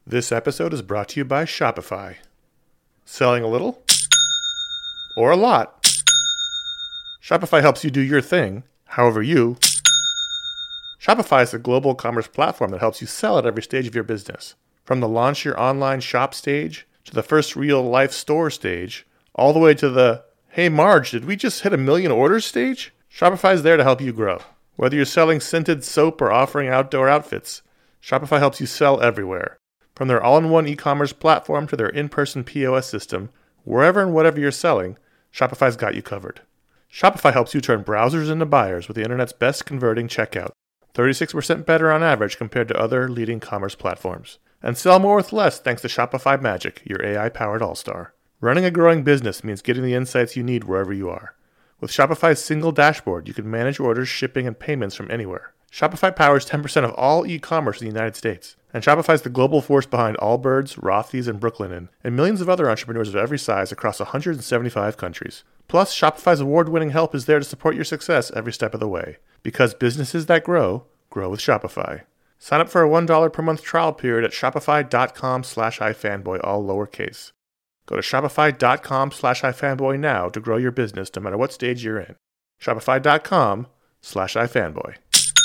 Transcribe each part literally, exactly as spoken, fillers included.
This episode is brought to you by Shopify. Selling a little? Or a lot? Shopify helps you do your thing, however you. Shopify is a global commerce platform that helps you sell at every stage of your business. From the launch your online shop stage, to the first real-life store stage, all the way to the, hey Marge, did we just hit a million orders stage? Shopify is there to help you grow. Whether you're selling scented soap or offering outdoor outfits, Shopify helps you sell everywhere. From their all-in-one e-commerce platform to their in-person P O S system, wherever and whatever you're selling, Shopify's got you covered. Shopify helps you turn browsers into buyers with the internet's best converting checkout, thirty-six percent better on average compared to other leading commerce platforms. And sell more with less thanks to Shopify Magic, your A I-powered all-star. Running a growing business means getting the insights you need wherever you are. With Shopify's single dashboard, you can manage orders, shipping, and payments from anywhere. Shopify powers ten percent of all e-commerce in the United States. And Shopify is the global force behind Allbirds, Rothy's, and Brooklinen, and millions of other entrepreneurs of every size across one hundred seventy-five countries. Plus, Shopify's award-winning help is there to support your success every step of the way. Because businesses that grow, grow with Shopify. Sign up for a one dollar per month trial period at shopify.com slash ifanboy, all lowercase. Go to shopify.com slash ifanboy now to grow your business no matter what stage you're in. Shopify.com slash ifanboy.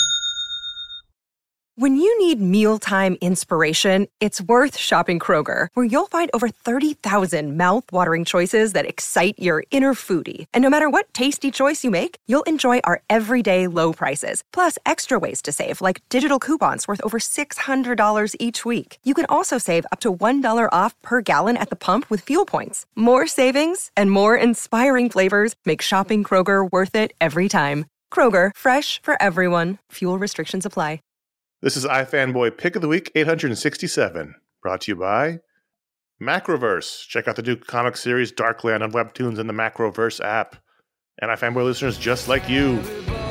When you need mealtime inspiration, it's worth shopping Kroger, where you'll find over thirty thousand mouth-watering choices that excite your inner foodie. And no matter what tasty choice you make, you'll enjoy our everyday low prices, plus extra ways to save, like digital coupons worth over six hundred dollars each week. You can also save up to one dollar off per gallon at the pump with fuel points. More savings and more inspiring flavors make shopping Kroger worth it every time. Kroger, fresh for everyone. Fuel restrictions apply. This is iFanboy Pick of the Week eight hundred sixty-seven, brought to you by Macroverse. Check out the new comic series Darkland on Webtoons and the Macroverse app. And iFanboy listeners just like you.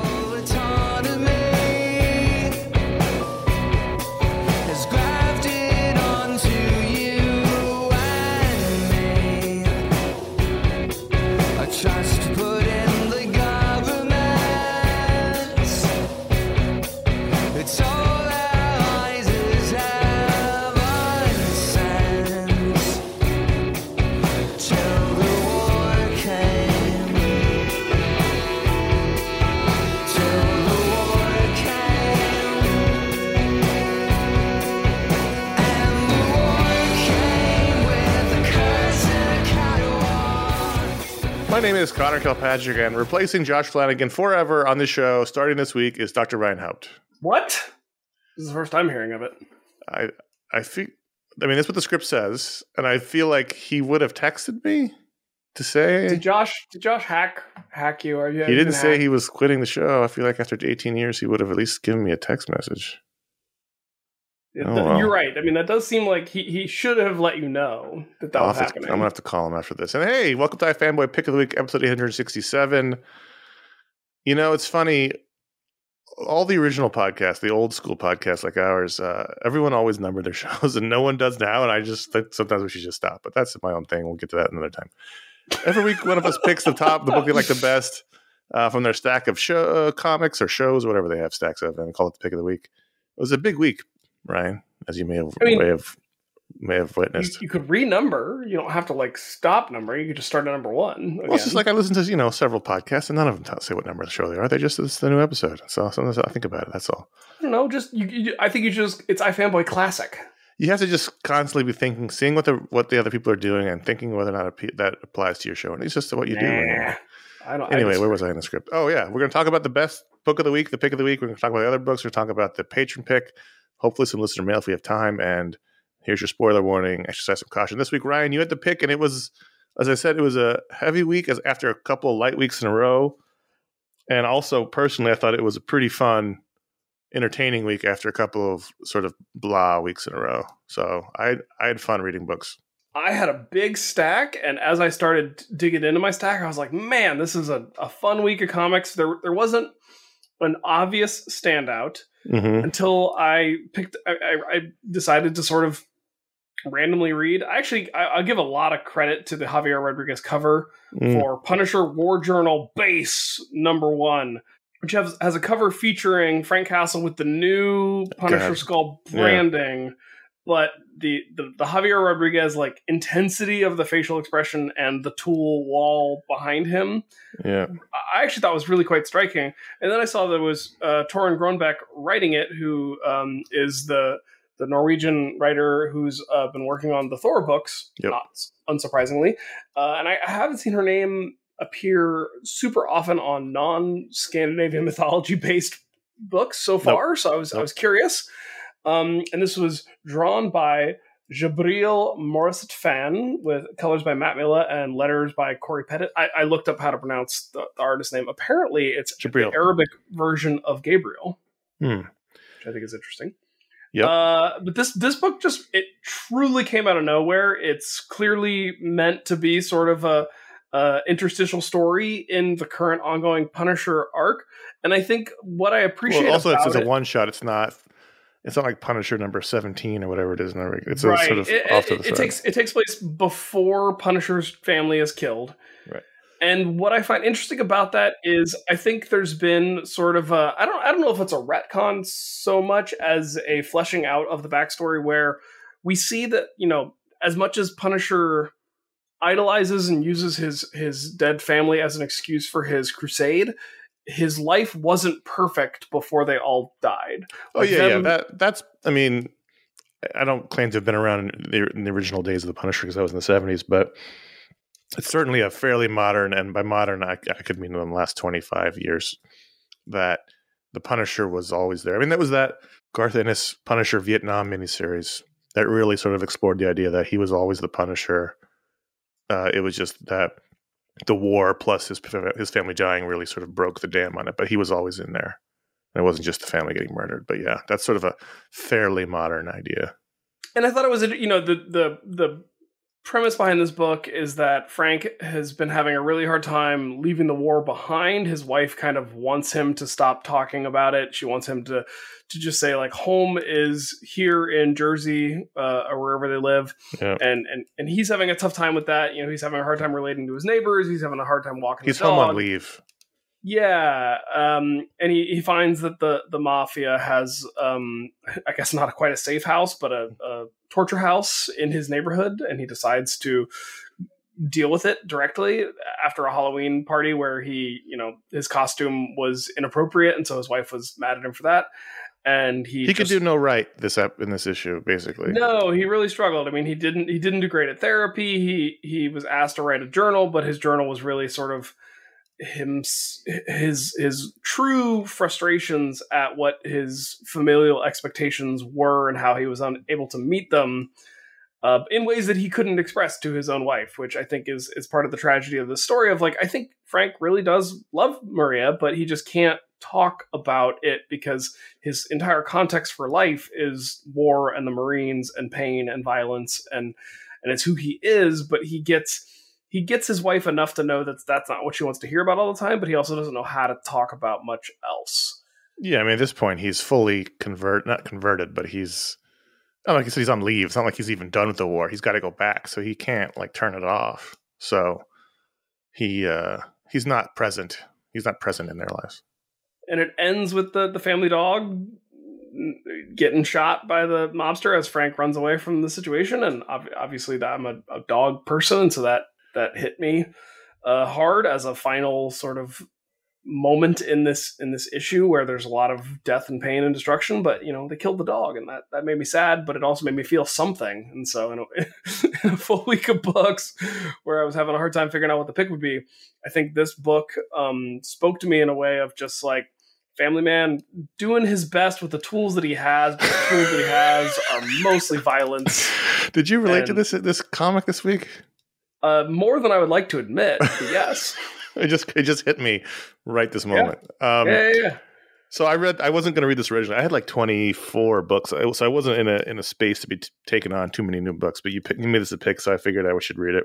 My name is Connor Kilpatrick, and replacing Josh Flanagan forever on this show, starting this week, is Doctor Ryan Haupt. What? This is the first I'm hearing of it. I I feel, I mean, that's what the script says, and I feel like he would have texted me to say. Did Josh? Did Josh hack hack you? Or you he didn't say hacked? He was quitting the show. I feel like after eighteen years, he would have at least given me a text message. It, oh, well. You're right. I mean, that does seem like he, he should have let you know that that I'll was to, happening. I'm going to have to call him after this. And hey, welcome to iFanboy Pick of the Week, episode eight hundred sixty-seven. You know, it's funny. All the original podcasts, the old school podcasts like ours, uh, everyone always numbered their shows, and no one does now. And I just think sometimes we should just stop. But that's my own thing. We'll get to that another time. Every week, one of us picks the top, the book they like the best uh, from their stack of show, uh, comics or shows, or whatever they have stacks of, and call it the Pick of the Week. It was a big week, Ryan, as you may have, I mean, may have, may have witnessed. You, you could renumber. You don't have to like stop numbering. You could just start at number one. Again. Well, it's just like I listen to, you know, several podcasts, and none of them tell, say what number of the show they are. They just, it's the new episode. So sometimes I think about it. That's all. I don't know. Just, you, you, I think you just, it's iFanboy Classic. You have to just constantly be thinking, seeing what the what the other people are doing, and thinking whether or not it, that applies to your show. And it's just what you nah, do. Anyway, I don't, anyway I where was I in the script? Oh, yeah. We're going to talk about the best book of the week, the pick of the week. We're going to talk about the other books. We're going to talk about the patron pick. Hopefully some listener mail if we have time. And here's your spoiler warning. Exercise some caution. This week, Ryan, you had the pick, and it was, as I said, it was a heavy week as after a couple of light weeks in a row. And also, personally, I thought it was a pretty fun, entertaining week after a couple of sort of blah weeks in a row. So I I had fun reading books. I had a big stack, and as I started digging into my stack, I was like, man, this is a, a fun week of comics. There there wasn't an obvious standout mm-hmm. until I picked. I, I, I decided to sort of randomly read. I actually, I, I'll give a lot of credit to the Javier Rodriguez cover mm. for Punisher War Journal Base number one, which has, has a cover featuring Frank Castle with the new Punisher God. Skull branding. Yeah. but the, the the Javier Rodriguez like intensity of the facial expression and the tool wall behind him, yeah, I actually thought was really quite striking. And then I saw there was uh, Torunn Grønbekk writing it, who um, is the the Norwegian writer who's uh, been working on the Thor books, yep. not unsurprisingly. Uh, and I, I haven't seen her name appear super often on non-Scandinavian mythology-based books so far, nope. so I was nope. I was curious. Um, and this was drawn by Jabril Morissette Fan with colors by Matt Milla and letters by Corey Pettit. I, I looked up how to pronounce the, the artist name. Apparently, it's Jabril. The Arabic version of Gabriel, hmm. which I think is interesting. Yep. Uh, but this this book just it truly came out of nowhere. It's clearly meant to be sort of a, a interstitial story in the current ongoing Punisher arc, and I think what I appreciate well, also about it's, it's it, a one shot. It's not. It's not like Punisher number seventeen or whatever it is. It's right. sort of it, off to the it, side. It takes it takes place before Punisher's family is killed. Right. And what I find interesting about that is I think there's been sort of a I don't I don't know if it's a retcon so much as a fleshing out of the backstory where we see that, you know, as much as Punisher idolizes and uses his his dead family as an excuse for his crusade, his life wasn't perfect before they all died. Oh like yeah, them, yeah. That that's. I mean, I don't claim to have been around in the, in the original days of the Punisher because I was in the seventies, but it's certainly a fairly modern, and by modern I, I could mean in the last twenty-five years, that the Punisher was always there. I mean, that was that Garth Ennis Punisher Vietnam miniseries that really sort of explored the idea that he was always the Punisher. Uh, it was just that. The war plus his his family dying really sort of broke the dam on it, but he was always in there. And it wasn't just the family getting murdered. But yeah, that's sort of a fairly modern idea. And I thought it was, you know, the the the premise behind this book is that Frank has been having a really hard time leaving the war behind. His wife kind of wants him to stop talking about it. She wants him to to just say like home is here in Jersey uh, or wherever they live. Yeah. And, and and he's having a tough time with that. You know, he's having a hard time relating to his neighbors. He's having a hard time walking He's the dog. home on leave. Yeah. Um, and he, he finds that the, the mafia has, um, I guess not quite a safe house, but a, a torture house in his neighborhood. And he decides to deal with it directly after a Halloween party where he, you know, his costume was inappropriate. And so his wife was mad at him for that. And he he just, could do no right this up in this issue, basically. No, he really struggled. I mean, he didn't he didn't do great at therapy. He he was asked to write a journal, but his journal was really sort of him his his true frustrations at what his familial expectations were and how he was unable to meet them uh, in ways that he couldn't express to his own wife, which I think is is part of the tragedy of the story. Of like, I think Frank really does love Maria, but he just can't talk about it because his entire context for life is war and the Marines and pain and violence and and it's who he is, but he gets he gets his wife enough to know that that's not what she wants to hear about all the time, but he also doesn't know how to talk about much else. Yeah, I mean, at this point, he's fully convert not converted, but he's oh, like I said, he's on leave. It's not like he's even done with the war. He's got to go back, so he can't like turn it off. So he uh, he's not present. He's not present in their lives. And it ends with the, the family dog getting shot by the mobster as Frank runs away from the situation. And ob- obviously that I'm a, a dog person, so that, that hit me uh, hard as a final sort of moment in this in this issue where there's a lot of death and pain and destruction. But, you know, they killed the dog, and that, that made me sad, but it also made me feel something. And so in a, in a full week of books where I was having a hard time figuring out what the pick would be, I think this book um, spoke to me in a way of just like, family man doing his best with the tools that he has, but the tools that he has are mostly violence. Did you relate and, to this this comic this week? Uh, more than I would like to admit, but yes. it just it just hit me right this moment. Yeah. Um, yeah, yeah, yeah. So I read. I wasn't going to read this originally. I had like twenty-four books, so I wasn't in a in a space to be t- taking on too many new books. But you, pick, you made this a pick, so I figured I should read it.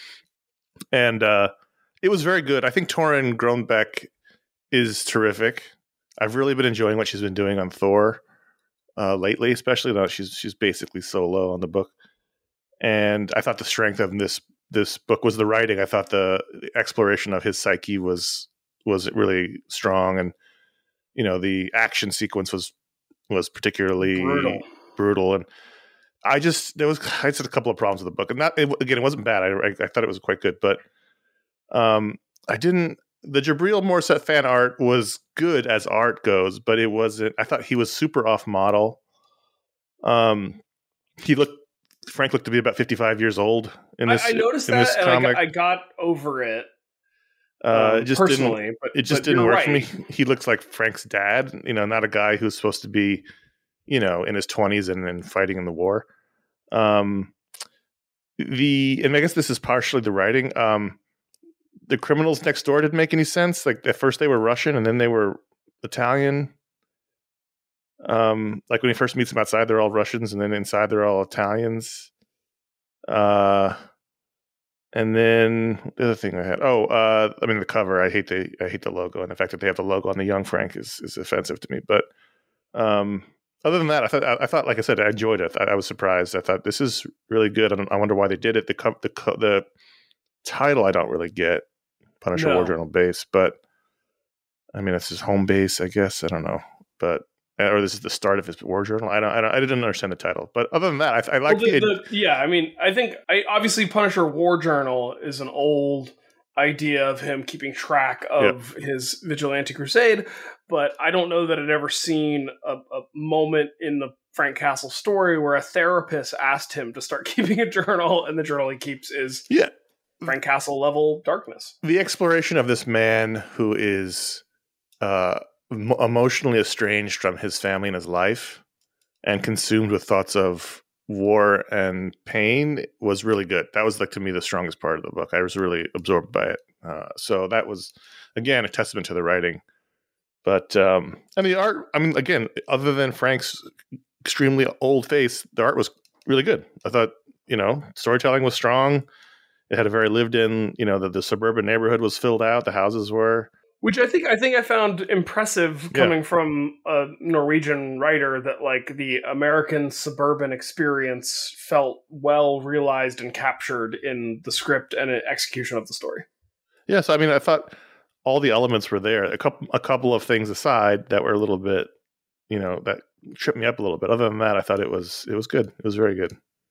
And uh, it was very good. I think Torunn Grønbekk is terrific. I've really been enjoying what she's been doing on Thor uh, lately, especially now she's she's basically solo on the book. And I thought the strength of this this book was the writing. I thought the exploration of his psyche was was really strong, and you know the action sequence was was particularly brutal. brutal. And I just there was I just had a couple of problems with the book, and not it, again, it wasn't bad. I, I I thought it was quite good, but um, I didn't. The Jabril Morissette fan art was good as art goes, but it wasn't. I thought he was super off model. Um, he looked. Frank looked to be about fifty-five years old in this. I, I noticed in that, this and comic. I, I got over it. Uh, um, it just personally, didn't. but It just but didn't you're work right. for me. He looks like Frank's dad. You know, not a guy who's supposed to be, you know, in his twenties and then fighting in the war. Um, the and I guess this is partially the writing. Um, the criminals next door didn't make any sense. Like at first they were Russian and then they were Italian. Um, like when he first meets them outside, they're all Russians, and then inside they're all Italians. Uh, and then the other thing I had, oh, uh, I mean the cover. I hate the I hate the logo, and the fact that they have the logo on the young Frank is is offensive to me. But um, other than that, I thought I, I thought like I said, I enjoyed it. I, I was surprised. I thought this is really good. I, don't, I wonder why they did it. The co- the co- the title I don't really get. Punisher No. War Journal base, but I mean that's his home base, I guess. I don't know, but. Or this is the start of his war journal. I don't. I don't. I didn't understand the title, but other than that, I, I like Well, the, the, the, yeah, I mean, I think I, obviously Punisher War Journal is an old idea of him keeping track of his vigilante crusade, but I don't know that I'd ever seen a, a moment in the Frank Castle story where a therapist asked him to start keeping a journal, and the journal he keeps is yeah Frank Castle level darkness. the exploration of this man who is uh, m- emotionally estranged from his family and his life, and consumed with thoughts of war and pain was really good. That was like to me the strongest part of the book. I was really absorbed by it. Uh, so that was again a testament to the writing. But um, and the art, I mean, again, other than Frank's extremely old face, the art was really good. I thought, you know, storytelling was strong. It had a very lived in, you know, the, the suburban neighborhood was filled out. The houses were. Which I think I think I found impressive coming yeah. from a Norwegian writer, that like the American suburban experience felt well realized and captured in the script and execution of the story. Yes, I mean, I thought all the elements were there. A couple a couple of things aside that were a little bit, you know, that tripped me up a little bit. Other than that, I thought it was it was good. It was very good.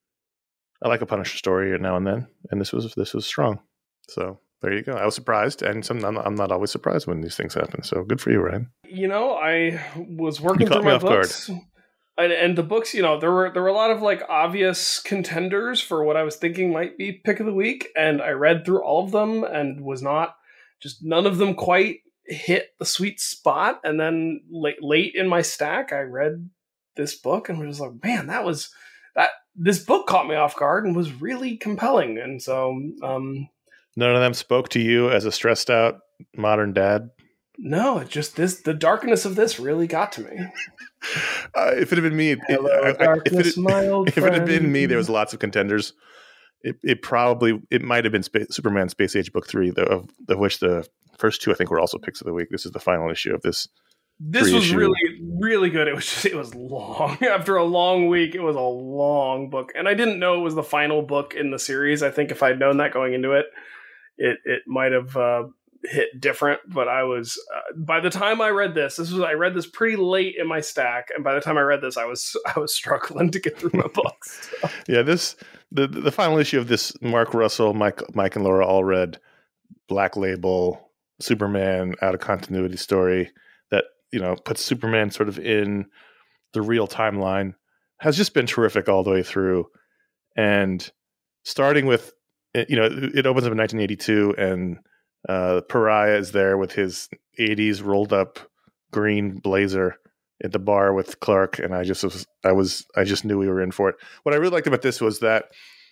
I like a Punisher story now and then, and this was this was strong. So there you go. I was surprised, and some, I'm, I'm not always surprised when these things happen. So good for you, Ryan. You know, I was working through my books, and, and the books. You know, there were there were a lot of like obvious contenders for what I was thinking might be pick of the week, and I read through all of them and was not just none of them quite hit the sweet spot. And then late late in my stack, I read this book and was like, man, that was that. This book caught me off guard and was really compelling, and so. Um, None of them spoke to you as a stressed out modern dad? No, it just this the darkness of this really got to me. uh, if it had been me, it, Hello, I, darkness, if, it, my old if it had been me, there was lots of contenders. It, it probably it might have been Sp- Superman Space Age Book Three, the, of, of which the first two I think were also picks of the week. This is the final issue of this. This was issue. really really good. It was just it was long. After a long week, it was a long book, and I didn't know it was the final book in the series. I think if I'd known that going into it. It it might have uh, hit different, but I was uh, by the time I read this, this was I read this pretty late in my stack, and by the time I read this, I was I was struggling to get through my books. So. Yeah, this the the final issue of this Mark Russell, Mike Mike and Laura Allred Black Label Superman out of continuity story that you know puts Superman sort of in the real timeline has just been terrific all the way through, and starting with. You know, it opens up in nineteen eighty-two, and uh, Pariah is there with his eighties rolled up green blazer at the bar with Clark, and I just was, I was, I just knew we were in for it. What I really liked about this was that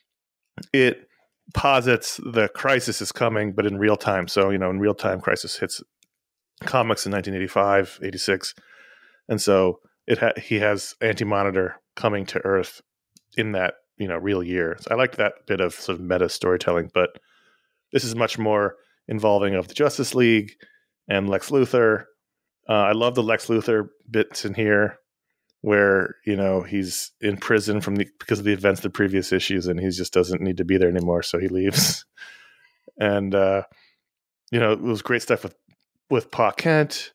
it posits the crisis is coming, but in real time. So, you know, in real time, crisis hits comics in nineteen eighty-five, eighty-six, and so it ha- he has Anti-Monitor coming to Earth in that. You know, real year. So I liked that bit of sort of meta storytelling, but this is much more involving of the Justice League and Lex Luthor. Uh, I love the Lex Luthor bits in here where, you know, he's in prison from the, because of the events of the previous issues and he just doesn't need to be there anymore. So he leaves. and, uh, you know, it was great stuff with, with Pa Kent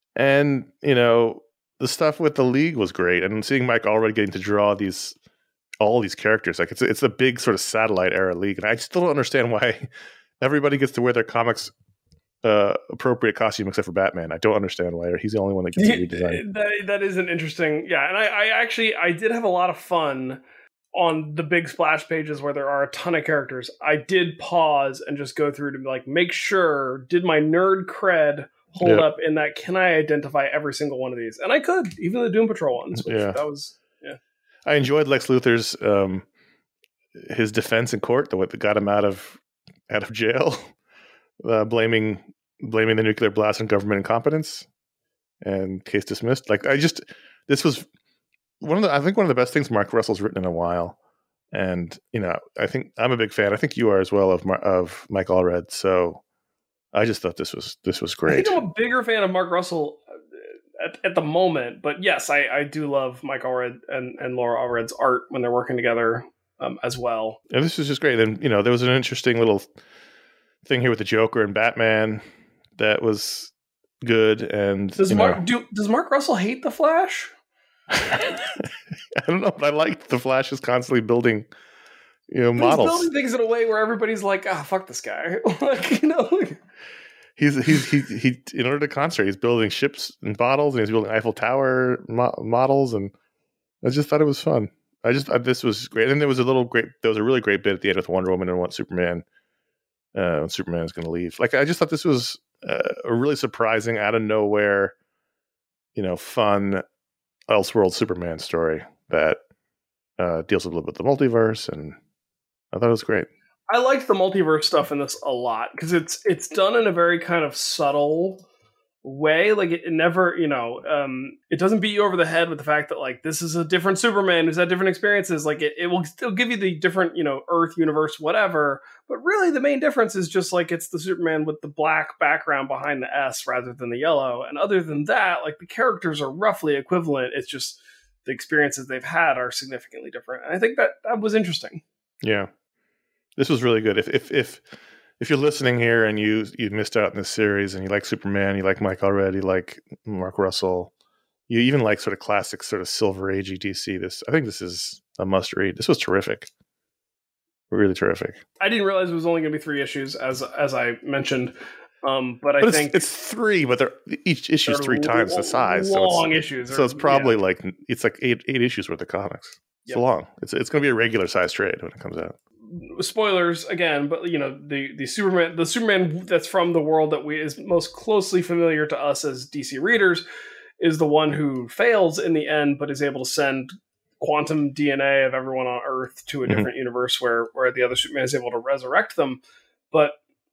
and, you know, the stuff with the League was great. And seeing Mike already getting to draw these all these characters. Like it's it's a big sort of satellite era league, and I still don't understand why everybody gets to wear their comics uh, appropriate costume except for Batman. I don't understand why he's the only one that gets to redesign. that that is an interesting, yeah. And I, I actually I did have a lot of fun on the big splash pages where there are a ton of characters. I did pause and just go through to like make sure, did my nerd cred hold yep. up in that? Can I identify every single one of these? And I could, even the Doom Patrol ones. Which yeah, that was yeah. I enjoyed Lex Luthor's um, his defense in court, the what that got him out of out of jail, uh, blaming blaming the nuclear blast on government incompetence, and case dismissed. Like I just this was. One of the, I think one of the best things Mark Russell's written in a while, and you know, I think I'm a big fan. I think you are as well of of Mike Allred. So I just thought this was this was great. I think I'm a bigger fan of Mark Russell at, at the moment, but yes, I, I do love Mike Allred and, and Laura Allred's art when they're working together um, as well. And this was just great. And you know, there was an interesting little thing here with the Joker and Batman that was good. And does you Mark know, do, does Mark Russell hate the Flash? I don't know, but I liked the Flash is constantly building, you know, but models. He's building things in a way where everybody's like, "Ah, oh, fuck this guy." Like, you know, he's he's he he. In order to concentrate, he's building ships and bottles, and he's building Eiffel Tower mo- models, and I just thought it was fun. I just thought this was great, and there was a little great. There was a really great bit at the end with Wonder Woman and what Superman, uh, when Superman is going to leave. Like I just thought this was uh, a really surprising, out of nowhere, you know, fun Elseworld Superman story that uh, deals a little bit with the multiverse, and I thought it was great. I liked the multiverse stuff in this a lot because it's it's done in a very kind of subtle way. Like it, it never, you know, um, it doesn't beat you over the head with the fact that like this is a different Superman who's had different experiences. Like it, it will still give you the different, you know, Earth, universe, whatever. But really, the main difference is just like it's the Superman with the black background behind the S rather than the yellow. And other than that, like the characters are roughly equivalent. It's just the experiences they've had are significantly different. And I think that that was interesting. Yeah, this was really good. If if if if you're listening here and you you missed out in this series and you like Superman, you like Mike Allred, you like Mark Russell, you even like sort of classic sort of Silver Age D C, this I think this is a must read. This was terrific. Really terrific. I didn't realize it was only going to be three issues, as as I mentioned. Um, but I but think it's, it's three, but they're each issue is three times the size. Long so it's, issues, so it's probably yeah. like it's like eight eight issues worth of comics. It's Yep. long. It's it's going to be a regular size trade when it comes out. Spoilers again, but you know the the Superman the Superman that's from the world that we is most closely familiar to us as D C readers is the one who fails in the end, but is able to send quantum D N A of everyone on Earth to a different mm-hmm. universe where where the other Superman is able to resurrect them. But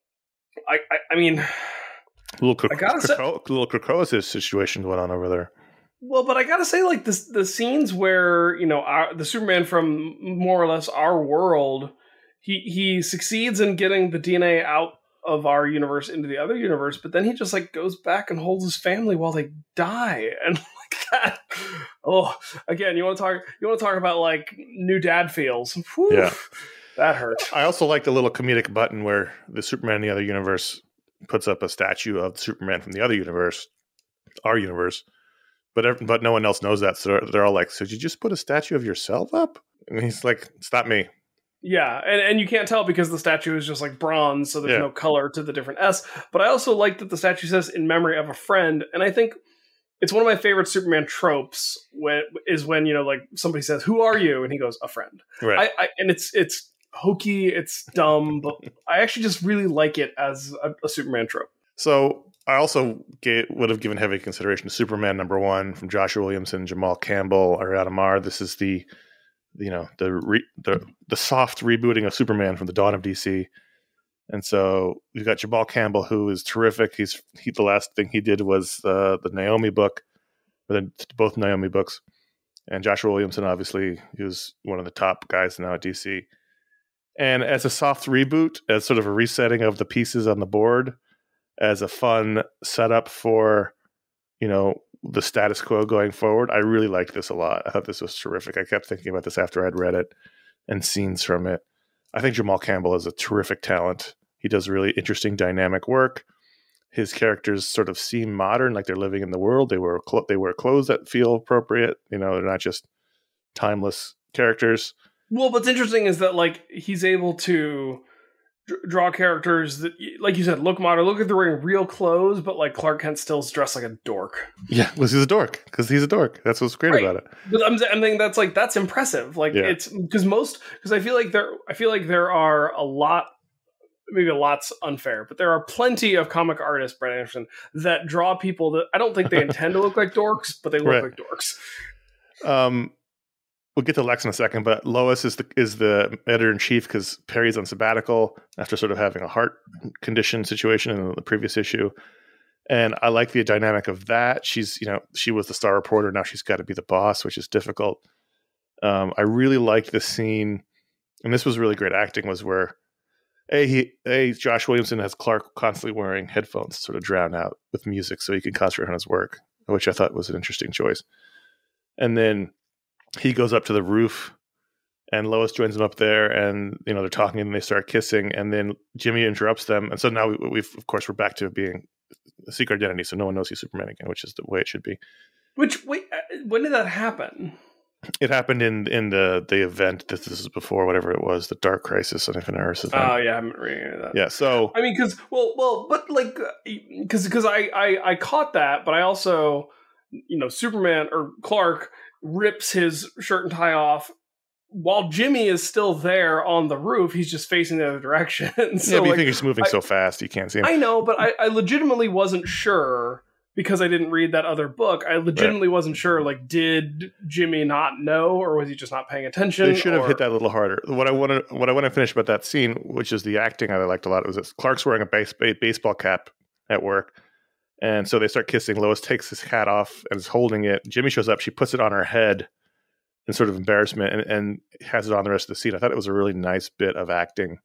I I, I mean, a little Krak- I gotta Krak- say, little Krakoa situation going on over there. Well, but I gotta say, like the the scenes where you know our, the Superman from more or less our world, he he succeeds in getting the D N A out of our universe into the other universe, but then he just like goes back and holds his family while they die, and like that. Oh, again, you want to talk? You want to talk about like new dad feels? Whew, yeah, that hurt. I also like the little comedic button where the Superman in the other universe puts up a statue of Superman from the other universe, our universe. But but no one else knows that, so they're, they're all like, "So did you just put a statue of yourself up?" And he's like, "Stop me." Yeah, and, and you can't tell because the statue is just like bronze, so there's yeah. no color to the different S. But I also like that the statue says "in memory of a friend," and I think it's one of my favorite Superman tropes. When is when you know, like somebody says, "Who are you?" and he goes, "A friend." Right. I, I, and it's it's hokey, it's dumb, but I actually just really like it as a, a Superman trope. So I also gave, would have given heavy consideration to Superman number one from Joshua Williamson, Jamal Campbell, Ariana Mar. This is the, you know, the re, the the soft rebooting of Superman from the dawn of D C. And so we've got Jamal Campbell, who is terrific. He's he, the last thing he did was uh, the Naomi book, or the, both Naomi books. And Joshua Williamson, obviously, he was one of the top guys now at D C. And as a soft reboot, as sort of a resetting of the pieces on the board, as a fun setup for, you know, the status quo going forward, I really liked this a lot. I thought this was terrific. I kept thinking about this after I'd read it and scenes from it. I think Jamal Campbell is a terrific talent. He does really interesting, dynamic work. His characters sort of seem modern, like they're living in the world. They wear cl- they wear clothes that feel appropriate. You know, they're not just timeless characters. Well, what's interesting is that like he's able to d- draw characters that, like you said, look modern. Look like they're wearing real clothes, but like Clark Kent still's dressed like a dork. Yeah, well, he's a dork because he's a dork. That's what's great Right. about it. But I'm, I'm thinking that's like that's impressive. Like Yeah. it's because most because I feel like there I feel like there are a lot. Maybe a lot's unfair, but there are plenty of comic artists, Brett Anderson, that draw people that I don't think they intend to look like dorks, but they look Right. like dorks. Um, we'll get to Lex in a second, but Lois is the is the editor in chief because Perry's on sabbatical after sort of having a heart condition situation in the previous issue, and I like the dynamic of that. She's you know she was the star reporter, now she's got to be the boss, which is difficult. Um, I really liked the scene, and this was really great acting. Was where A, he, A, Josh Williamson has Clark constantly wearing headphones to sort of drown out with music so he can concentrate on his work, which I thought was an interesting choice. And then he goes up to the roof and Lois joins him up there and, you know, they're talking and they start kissing and then Jimmy interrupts them. And so now we, we've, of course, we're back to being a secret identity. So no one knows he's Superman again, which is the way it should be. Which, wait, when did that happen? It happened in in the the event that this is before, whatever it was, the Dark Crisis on Infinite Earths event. Oh, yeah, I'm reading that. Yeah, so I mean, because, well, well, but like, because because I, I, I caught that, but I also, you know, Superman or Clark rips his shirt and tie off while Jimmy is still there on the roof. He's just facing the other direction. so, yeah, but you like, think he's moving I, so fast you can't see him. I know, but I, I legitimately wasn't sure. Because I didn't read that other book, I legitimately right. wasn't sure. Like, did Jimmy not know, or was he just not paying attention? They should have or... hit that a little harder. What I want to, what I want to finish about that scene, which is the acting I liked a lot, was that Clark's wearing a base, baseball cap at work, and so they start kissing. Lois takes his hat off and is holding it. Jimmy shows up. She puts it on her head in sort of embarrassment, and, and has it on the rest of the scene. I thought it was a really nice bit of acting.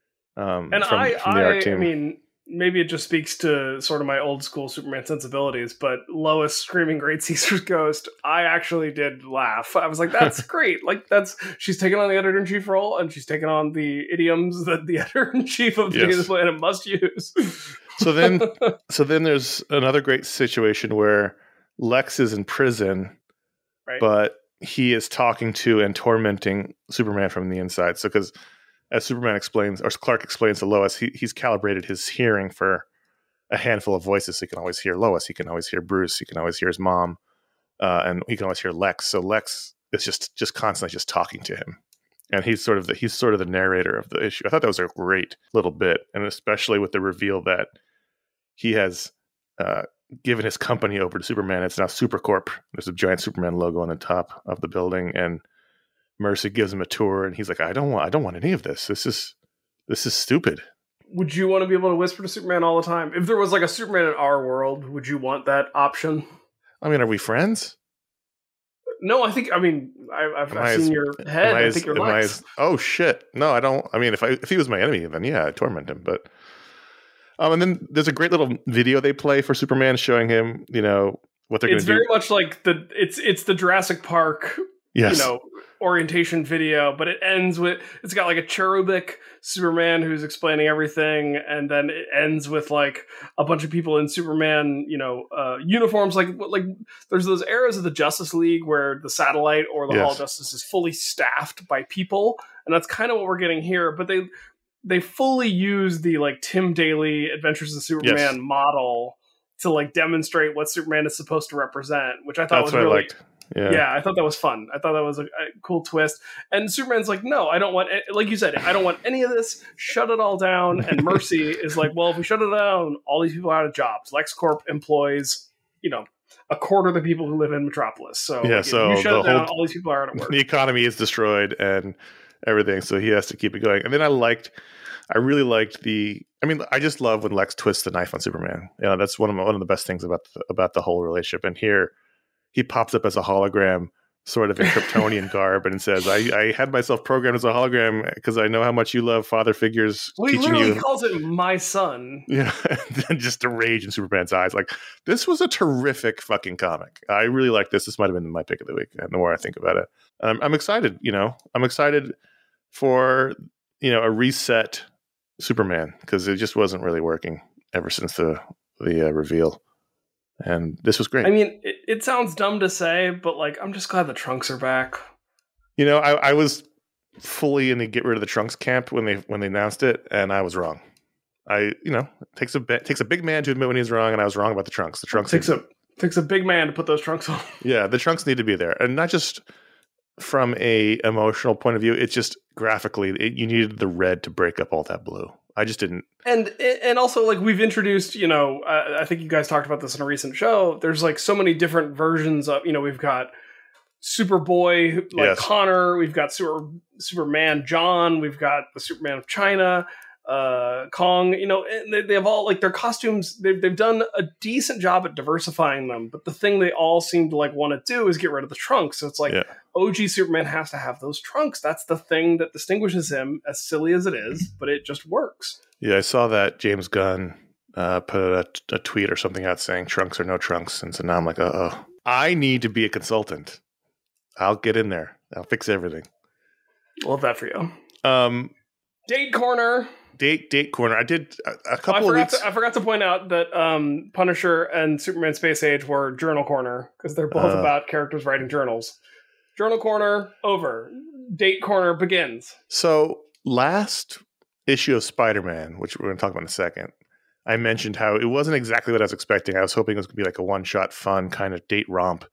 Um, and from, I, from the I, art team. I mean. Maybe it just speaks to sort of my old school Superman sensibilities, but Lois screaming "Great Caesar's Ghost," I actually did laugh. I was like, that's great. Like, that's, she's taking on the editor-in-chief role, and she's taking on the idioms that the editor-in-chief of the yes. Daily Planet must use. so then, so then there's another great situation where Lex is in prison, right. but he is talking to and tormenting Superman from the inside. So, because as Superman explains, or Clark explains to Lois, he, he's calibrated his hearing for a handful of voices. He can always hear Lois. He can always hear Bruce. He can always hear his mom. Uh, and he can always hear Lex. So Lex is just, just constantly just talking to him. And he's sort of the, he's sort of the narrator of the issue. I thought that was a great little bit. And especially with the reveal that he has uh, given his company over to Superman. It's now Supercorp. There's a giant Superman logo on the top of the building. And Mercy gives him a tour, and he's like, "I don't want, I don't want any of this. This is, this is stupid." Would you want to be able to whisper to Superman all the time? If there was like a Superman in our world, would you want that option? I mean, are we friends? No, I think. I mean, I, I've, I've seen as, your head. I, I think you're Lex. As, oh shit! No, I don't. I mean, if I if he was my enemy, then yeah, I'd torment him. But um, and then there's a great little video they play for Superman showing him, you know, what they're going to do. It's very much like the it's it's the Jurassic Park. Yes. You know, orientation video, but it ends with, it's got like a cherubic Superman who's explaining everything, and then it ends with like a bunch of people in Superman, you know, uh, uniforms. Like, like there's those eras of the Justice League where the Satellite or the yes. Hall of Justice is fully staffed by people, and that's kind of what we're getting here. But they they fully use the like Tim Daly Adventures of Superman yes. model to like demonstrate what Superman is supposed to represent, which I thought that's was what really. I liked. Yeah. yeah, I thought that was fun. I thought that was a, a cool twist. And Superman's like, no, I don't want, like you said, I don't want any of this. Shut it all down. And Mercy is like, well, if we shut it down, all these people are out of jobs. LexCorp employs, you know, a quarter of the people who live in Metropolis. So, yeah, like, so if you shut the it down, whole, all these people are out of work. The economy is destroyed and everything. So he has to keep it going. And then I liked, I really liked the, I mean, I just love when Lex twists the knife on Superman. You know, that's one of my, one of the best things about the, about the whole relationship. And here he pops up as a hologram, sort of in Kryptonian garb, and says, I, I had myself programmed as a hologram because I know how much you love father figures well, he teaching literally you. calls it my son. Yeah, and then just the rage in Superman's eyes. Like, this was a terrific fucking comic. I really like this. This might have been my pick of the week, and the more I think about it. Um, I'm excited, you know. I'm excited for, you know, a reset Superman, because it just wasn't really working ever since the, the uh, reveal. And this was great. I mean, it, it sounds dumb to say, but like, I'm just glad the trunks are back. You know, I, I was fully in the get rid of the Trunks camp when they when they announced it, and I was wrong. I you know it takes a it takes a big man to admit when he's wrong, and I was wrong about the Trunks. The Trunks it takes a takes a big man to put those trunks on. Yeah, the Trunks need to be there, and not just from a emotional point of view. It's just graphically, it, you needed the red to break up all that blue. I just didn't. And and also, like, we've introduced, you know, uh, I think you guys talked about this in a recent show. There's like so many different versions of, you know, we've got Superboy, like Yes. Connor, we've got Super Superman John, we've got the Superman of China, uh, Kong, you know, and they, they have all like their costumes. They've, they've done a decent job at diversifying them. But the thing they all seem to like want to do is get rid of the trunks. So it's like, Yeah. O G Superman has to have those trunks. That's the thing that distinguishes him, as silly as it is, but it just works. Yeah, I saw that James Gunn uh, put a, a tweet or something out saying trunks or no trunks. And so now I'm like, uh oh. I need to be a consultant. I'll get in there. I'll fix everything. Love that for you. Um, Date corner. date date corner. I did a, a Oh, I couple of forgot weeks. to, I forgot to point out that um, Punisher and Superman Space Age were journal corner because they're both Uh. about characters writing journals. Journal corner over. Date corner begins. So last issue of Spider-Man, which we're going to talk about in a second, I mentioned how it wasn't exactly what I was expecting. I was hoping it was going to be like a one-shot fun kind of date romp.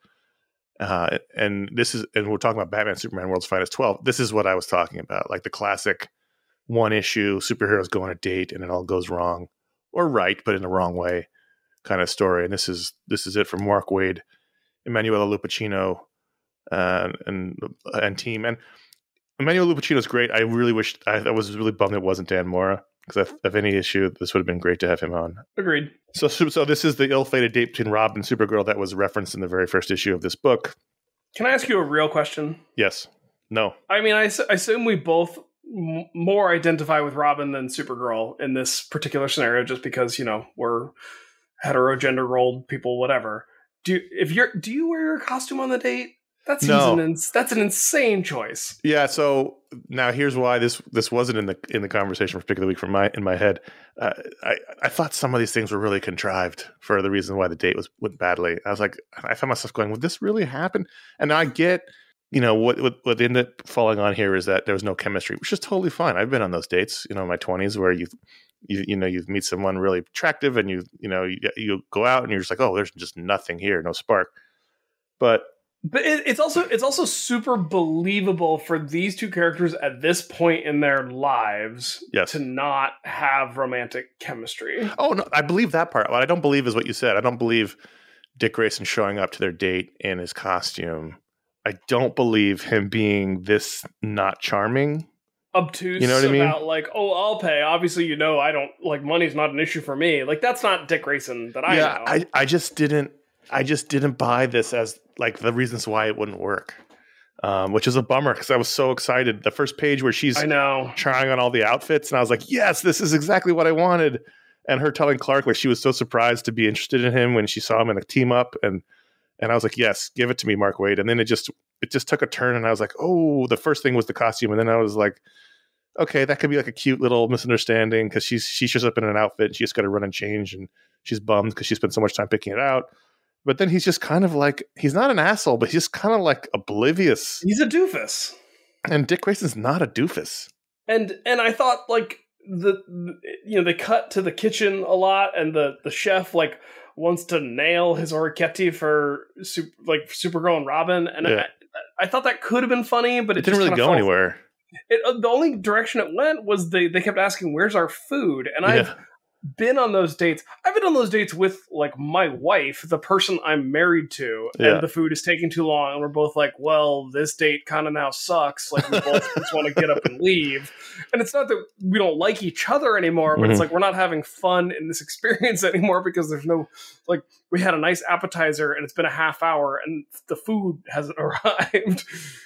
Uh, and this is, and we're talking about Batman, Superman, World's Finest twelve. This is what I was talking about, like the classic one issue superheroes go on a date and it all goes wrong, or right, but in the wrong way, kind of story. And this is this is it for Mark Waid, Emanuela Lupacino, uh, and and team. And Emanuela Lupacino is great. I really wish I, I was really bummed it wasn't Dan Mora, because if, if any issue, this would have been great to have him on. Agreed. So, so, so this is the ill-fated date between Rob and Supergirl that was referenced in the very first issue of this book. Can I ask you a real question? Yes. No. I mean, I, s- I assume we both m- more identify with Robin than Supergirl in this particular scenario, just because, you know, we're hetero gender rolled people, whatever. Do if you're do you wear your costume on the date? That seems No. an ins- that's an insane choice. Yeah. So now here's why this this wasn't in the in the conversation for particular week from my in my head. Uh, I I thought some of these things were really contrived for the reason why the date was went badly. I was like, I found myself going, would this really happen? And I get, you know, what what what ended up falling on here is that there was no chemistry, which is totally fine. I've been on those dates, you know, in my twenties where you you you know you meet someone really attractive and you you know you, you go out and you're just like, oh, there's just nothing here, no spark. But But it, it's also it's also super believable for these two characters at this point in their lives Yes. to not have romantic chemistry. Oh, no, I believe that part. What I don't believe is what you said. I don't believe Dick Grayson showing up to their date in his costume. I don't believe him being this not charming. Obtuse You know what I mean? about like, oh, I'll pay. Obviously, you know, I don't like money's not an issue for me. Like that's not Dick Grayson that I yeah, know. I, I just didn't. I just didn't buy this as like the reasons why it wouldn't work, um, which is a bummer because I was so excited. The first page where she's I know. trying on all the outfits, and I was like, yes, this is exactly what I wanted. And her telling Clark like she was so surprised to be interested in him when she saw him in a team up, and and I was like, yes, give it to me, Mark Waid. And then it just it just took a turn, and I was like, oh, the first thing was the costume, and then I was like, okay, that could be like a cute little misunderstanding because she's she shows up in an outfit and she just got to run and change, and she's bummed because she spent so much time picking it out. But then he's just kind of like, he's not an asshole, but he's just kind of like oblivious. He's a doofus. And Dick Grayson's not a doofus. And and I thought like the, the you know they cut to the kitchen a lot, and the the chef like wants to nail his orecchiette for super, like Supergirl and Robin, and Yeah. I, I thought that could have been funny, but it, It didn't just really kinda go fell- anywhere. It, uh, the only direction it went was they they kept asking, "Where's our food?" And Yeah. I've been on those dates. I've been on those dates with like my wife, the person I'm married to, Yeah. and the food is taking too long, and we're both like, "Well, this date kind of now sucks." Like we both just want to get up and leave. And it's not that we don't like each other anymore, but Mhm. it's like we're not having fun in this experience anymore because there's no like we had a nice appetizer and it's been a half hour and the food hasn't arrived.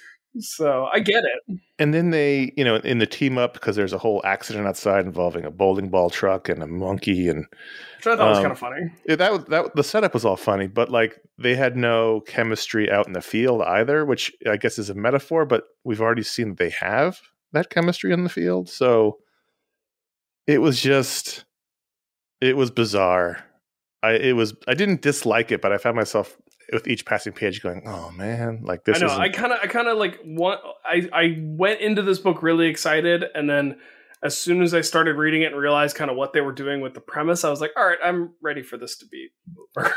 So I get it. And then they, you know, in the team up, because there's a whole accident outside involving a bowling ball truck and a monkey, and Which I thought was Um, kind of funny. yeah, that was that. The setup was all funny, but like they had no chemistry out in the field either, which I guess is a metaphor. But we've already seen that they have that chemistry in the field, so it was just, it was bizarre. I it was I didn't dislike it, but I found myself with each passing page going, oh man, like this. I know. Isn't... I kind of, I kind of like want. I I went into this book really excited, and then as soon as I started reading it and realized kind of what they were doing with the premise, I was like, all right, I'm ready for this to be over.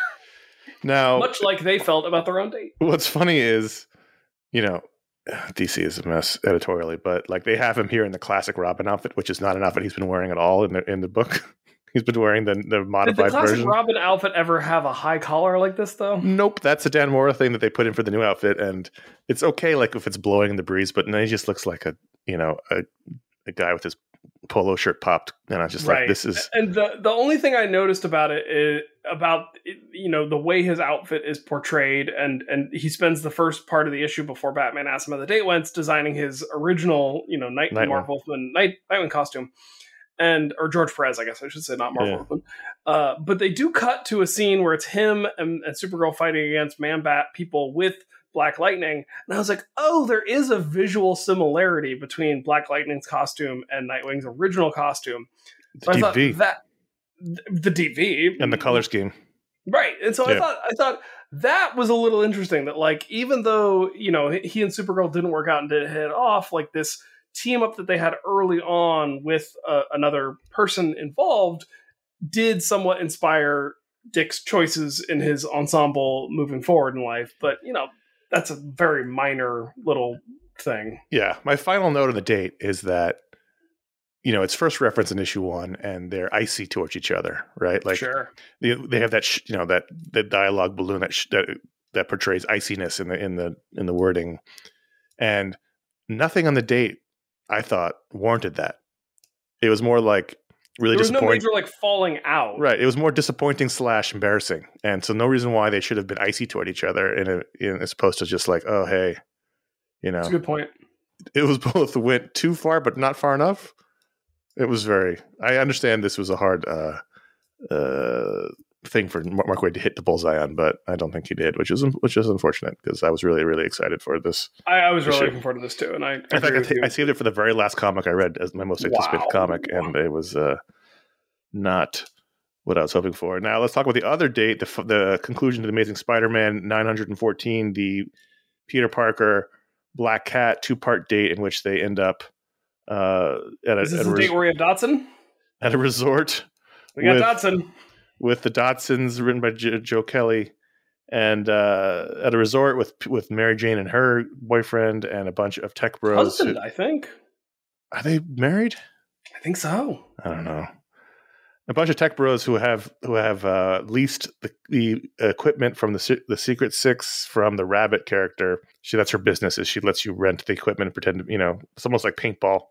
Now, much like they felt about their own date. What's funny is, you know, D C is a mess editorially, but like they have him here in the classic Robin outfit, which is not an outfit he's been wearing at all in the in the book. He's been wearing the the modified Did the classic version. Robin outfit ever have a high collar like this though? Nope, that's a Dan Mora thing that they put in for the new outfit, and it's okay like if it's blowing in the breeze, but then he just looks like a you know a a guy with his polo shirt popped, and I was just right. like, this is. And the the only thing I noticed about it is about you know the way his outfit is portrayed, and and he spends the first part of the issue before Batman asks him how the date went, designing his original you know Night Nightwing. Mark Wolfman Night Nightwing costume, and or George Perez, I guess I should say, not Mark Yeah. Wolfman. Uh, but they do cut to a scene where it's him and, and Supergirl fighting against Man-Bat people with Black Lightning, and I was like, oh, there is a visual similarity between Black Lightning's costume and Nightwing's original costume. So The I thought D V. that the D V And the color scheme. right, and so Yeah. I thought I thought that was a little interesting. That like even though you know he and Supergirl didn't work out and didn't hit it off, like this team up that they had early on with uh, another person involved did somewhat inspire Dick's choices in his ensemble moving forward in life. But you know that's a very minor little thing. Yeah. My final note on the date is that, you know, it's first referenced in issue one and they're icy towards each other, right? Like Sure. they, they have that, sh- you know, that, that dialogue balloon that, sh- that, that portrays iciness in the, in the, in the wording, and nothing on the date I thought warranted that. It was more like really There was no disappointing. major like falling out. Right. It was more disappointing slash embarrassing. And so no reason why they should have been icy toward each other in a, in, as opposed to just like, oh, hey, you know, That's a good point. it was both went too far, but not far enough. It was very, I understand this was a hard uh, uh, thing for Mark Waid to hit the bullseye on, but I don't think he did, which is, which is unfortunate because I was really, really excited for this. I, I was really issue. looking forward to this too. And I, I In fact, agree I, with th- you. I saved it for the very last comic I read as my most anticipated Wow. comic, and it was uh, not what I was hoping for. Now let's talk about the other date, the, f- the conclusion to the Amazing Spider-Man nine hundred fourteen, the Peter Parker Black Cat two-part date in which they end up uh, at a, Is this at, a the res- date where we have Dotson? at a resort We got with, Dotson. with the Dotsons, written by J- Joe Kelly, and uh, at a resort with with Mary Jane and her boyfriend and a bunch of tech bros. Husband, who- I think. are they married? I think so. I don't know. A bunch of tech bros who have who have uh, leased the, the equipment from the Se- the Secret Six from the Rabbit character. She that's her business is she lets you rent the equipment and pretend to, you know, it's almost like paintball,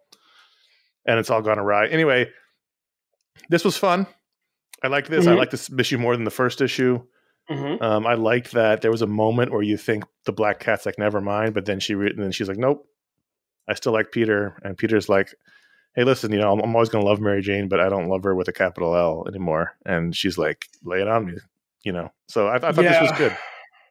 and it's all gone awry. Anyway, this was fun. I like this. Mhm. I like this issue more than the first issue. Mm-hmm. Um, I liked that there was a moment where you think the Black Cat's like, never mind, but then she re- and then she's like, nope, I still like Peter, and Peter's like, hey, listen, you know, I'm, I'm always going to love Mary Jane, but I don't love her with a capital L anymore. And she's like, lay it on me, you know. So I, I thought Yeah. this was good.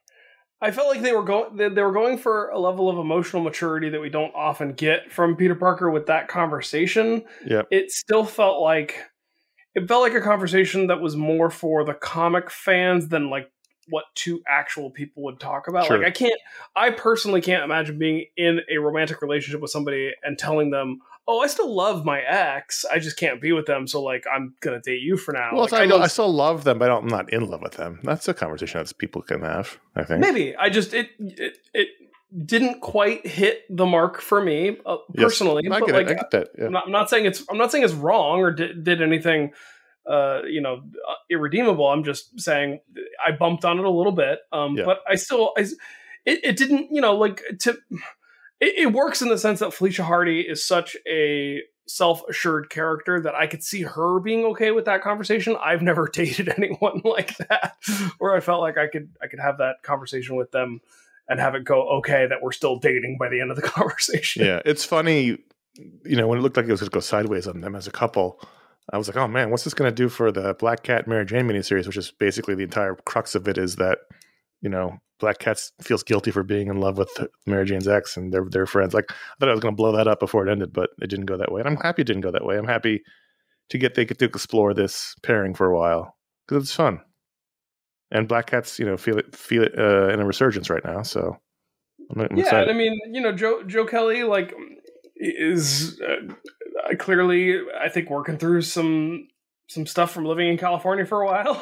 I felt like they were going they, they were going for a level of emotional maturity that we don't often get from Peter Parker with that conversation. Yeah, It still felt like it felt like a conversation that was more for the comic fans than like what two actual people would talk about. Sure. Like I can't I personally can't imagine being in a romantic relationship with somebody and telling them, "Oh, I still love my ex. I just can't be with them, so like I'm going to date you for now." well, Like, it's- I, I don't I still love them, but I don't, I'm not in love with them. That's a conversation that people can have, I think. Maybe I just it it it didn't quite hit the mark for me uh, Yes. personally. I but get like, it. I get that. Yeah. I'm, not, I'm not saying it's I'm not saying it's wrong or did, did anything, uh, you know, uh, irredeemable. I'm just saying I bumped on it a little bit, um, Yeah. but I still I, it, it didn't you know like to it, it works in the sense that Felicia Hardy is such a self-assured character that I could see her being okay with that conversation. I've never dated anyone like that where I felt like I could I could have that conversation with them and have it go okay that we're still dating by the end of the conversation. Yeah, it's funny, you know, when it looked like it was going to go sideways on them as a couple, I was like, oh man, what's this going to do for the Black Cat Mary Jane miniseries, which is basically the entire crux of it is that, you know, Black Cat feels guilty for being in love with Mary Jane's ex and they're, they're friends. Like, I thought I was going to blow that up before it ended, but it didn't go that way. And I'm happy it didn't go that way. I'm happy to get, they get to explore this pairing for a while because it's fun. And Black Cat's, you know, feel it feel it uh, in a resurgence right now. So I'm, I'm yeah, excited. and I mean, you know, Joe Joe Kelly like is uh, clearly, I think, working through some some stuff from living in California for a while.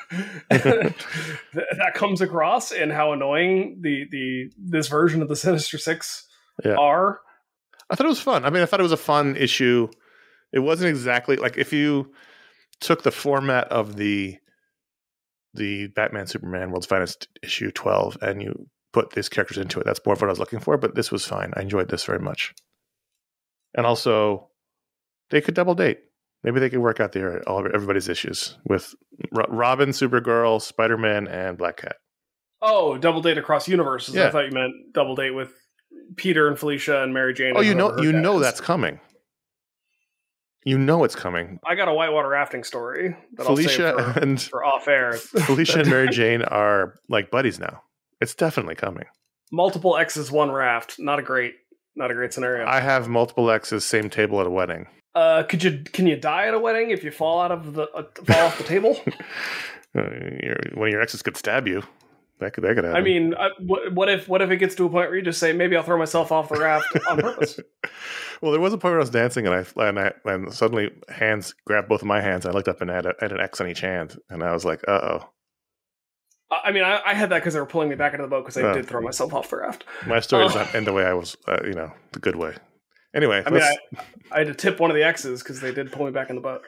That comes across in how annoying the the this version of the Sinister Six yeah. are. I thought it was fun. I mean, I thought it was a fun issue. It wasn't exactly like if you took the format of the the Batman Superman World's Finest issue twelve and you put these characters into it. That's more of what I was looking for, but this was fine. I enjoyed this very much. And also, they could double date. Maybe they could work out their all everybody's issues with Robin, Supergirl, Spider-Man, and Black Cat. Oh, double date across universes. Yeah. I thought you meant double date with Peter and Felicia and Mary Jane. Oh, you know, you know is. that's coming. You know it's coming. I got a whitewater rafting story that Felicia I'll save for, and for off air. Felicia and Mary Jane are like buddies now. It's definitely coming. Multiple X's, one raft. Not a great, not a great scenario. I have multiple exes, same table at a wedding. Uh, could you can you die at a wedding if you fall out of the uh, fall off the table? uh, your, one of your exes could stab you. That could that could happen. I mean, uh, what, what if what if it gets to a point where you just say, maybe I'll throw myself off the raft on purpose? Well, there was a point where I was dancing and I and I and suddenly hands grabbed both of my hands. I looked up and had, a, had an X on each hand, and I was like, "Uh oh." I mean, I, I had that because they were pulling me back into the boat because I Oh. did throw myself off the raft. My story does Oh. not end the way I was, uh, you know, the good way. Anyway, I mean, let's- I, I had to tip one of the X's because they did pull me back in the boat.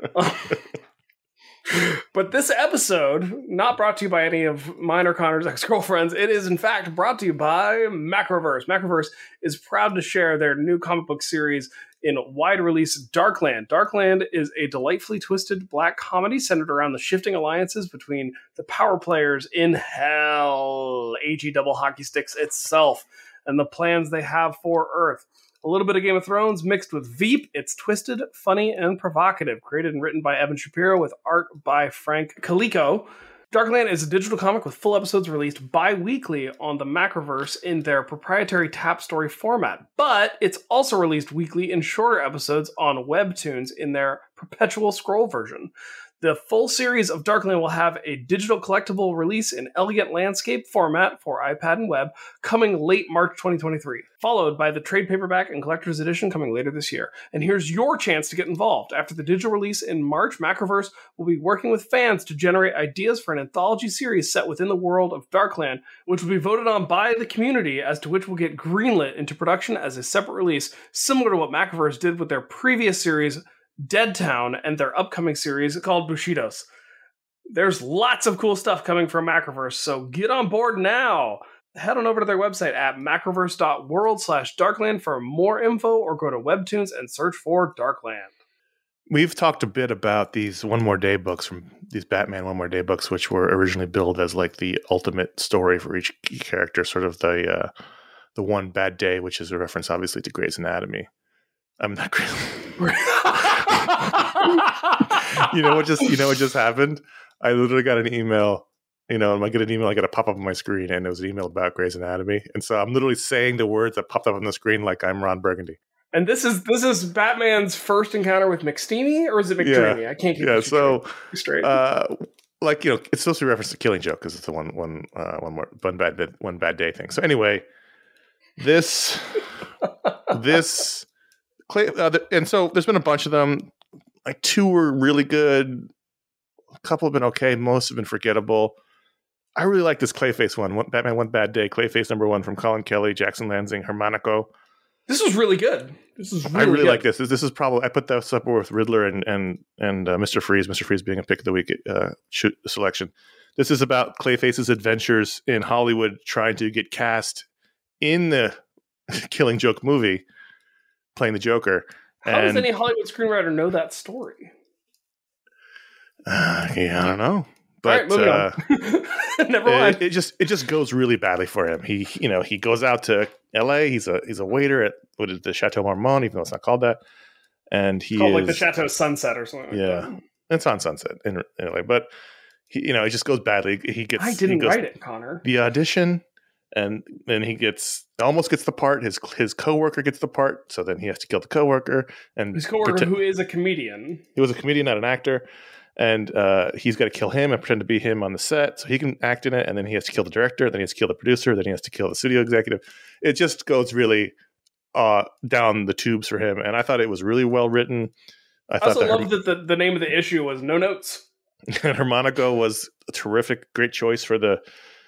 But this episode, not brought to you by any of mine or Connor's ex-girlfriends, it is in fact brought to you by Macroverse. Macroverse is proud to share their new comic book series in wide release, Darkland. Darkland is a delightfully twisted black comedy centered around the shifting alliances between the power players in hell, A G double hockey sticks itself, and the plans they have for Earth. A little bit of Game of Thrones mixed with Veep. It's twisted, funny, and provocative. Created and written by Evan Shapiro with art by Frank Calico. Darkland is a digital comic with full episodes released bi-weekly on the Macroverse in their proprietary Tap Story format. But it's also released weekly in shorter episodes on Webtoons in their perpetual scroll version. The full series of Darkland will have a digital collectible release in elegant landscape format for iPad and web coming late March twenty twenty-three, followed by the trade paperback and collector's edition coming later this year. And here's your chance to get involved. After the digital release in March, Macroverse will be working with fans to generate ideas for an anthology series set within the world of Darkland, which will be voted on by the community as to which will get greenlit into production as a separate release, similar to what Macroverse did with their previous series, Dead Town, and their upcoming series called Bushidos. There's lots of cool stuff coming from Macroverse, so get on board now. Head on over to their website at macroverse.world slash darkland for more info, or go to Webtoons and search for Darkland. We've talked a bit about these One More Day books from these Batman One More Day books, which were originally billed as like the ultimate story for each key character, sort of the uh, the one bad day, which is a reference obviously to Grey's Anatomy. I'm not Grey's You know what just you know what just happened? I literally got an email, you know, and I get an email, I got a pop up on my screen, and it was an email about Grey's Anatomy, and so I'm literally saying the words that popped up on the screen like I'm Ron Burgundy. And this is this is Batman's first encounter with McSteamy, or is it McDreamy? Yeah. I can't keep Yeah, this so straight. uh, like you know, it's supposed to be a reference to Killing Joke because it's the one one uh, one more one bad one bad day thing. So anyway, this this. Clay, uh, the, and so there's been a bunch of them. Like two were really good. A couple have been okay. Most have been forgettable. I really like this Clayface one. one Batman One Bad Day. Clayface number one from Colin Kelly, Jackson Lansing, Hermanico. This was really good. This is really I really good. like this. this. This is probably I put this up with Riddler and and and uh, Mister Freeze. Mister Freeze being a pick of the week uh, shoot selection. This is about Clayface's adventures in Hollywood, trying to get cast in the Killing Joke movie, playing the Joker. How and, does any Hollywood screenwriter know that story? Uh, yeah, I don't know. But All right, uh, moving on. Never mind. it, it just it just goes really badly for him. He you know he goes out to L A. He's a he's a waiter at what is it, the Chateau Marmont, even though it's not called that. And he Called is like the Chateau Sunset or something. yeah, Like that. it's on Sunset in, in L A. But he, you know it just goes badly. He gets I didn't he goes, write it, Connor. the audition, and then he gets almost gets the part. His his coworker gets the part, so then he has to kill the coworker. And His coworker, pretend- who is a comedian. he was a comedian, not an actor. And uh, he's got to kill him and pretend to be him on the set so he can act in it. And then he has to kill the director. Then he has to kill the producer. Then he has to kill the studio executive. It just goes really uh, down the tubes for him. And I thought it was really well written. I, I thought also that love Herm- that the, the name of the issue was No Notes. and Harmonico was a terrific, great choice for the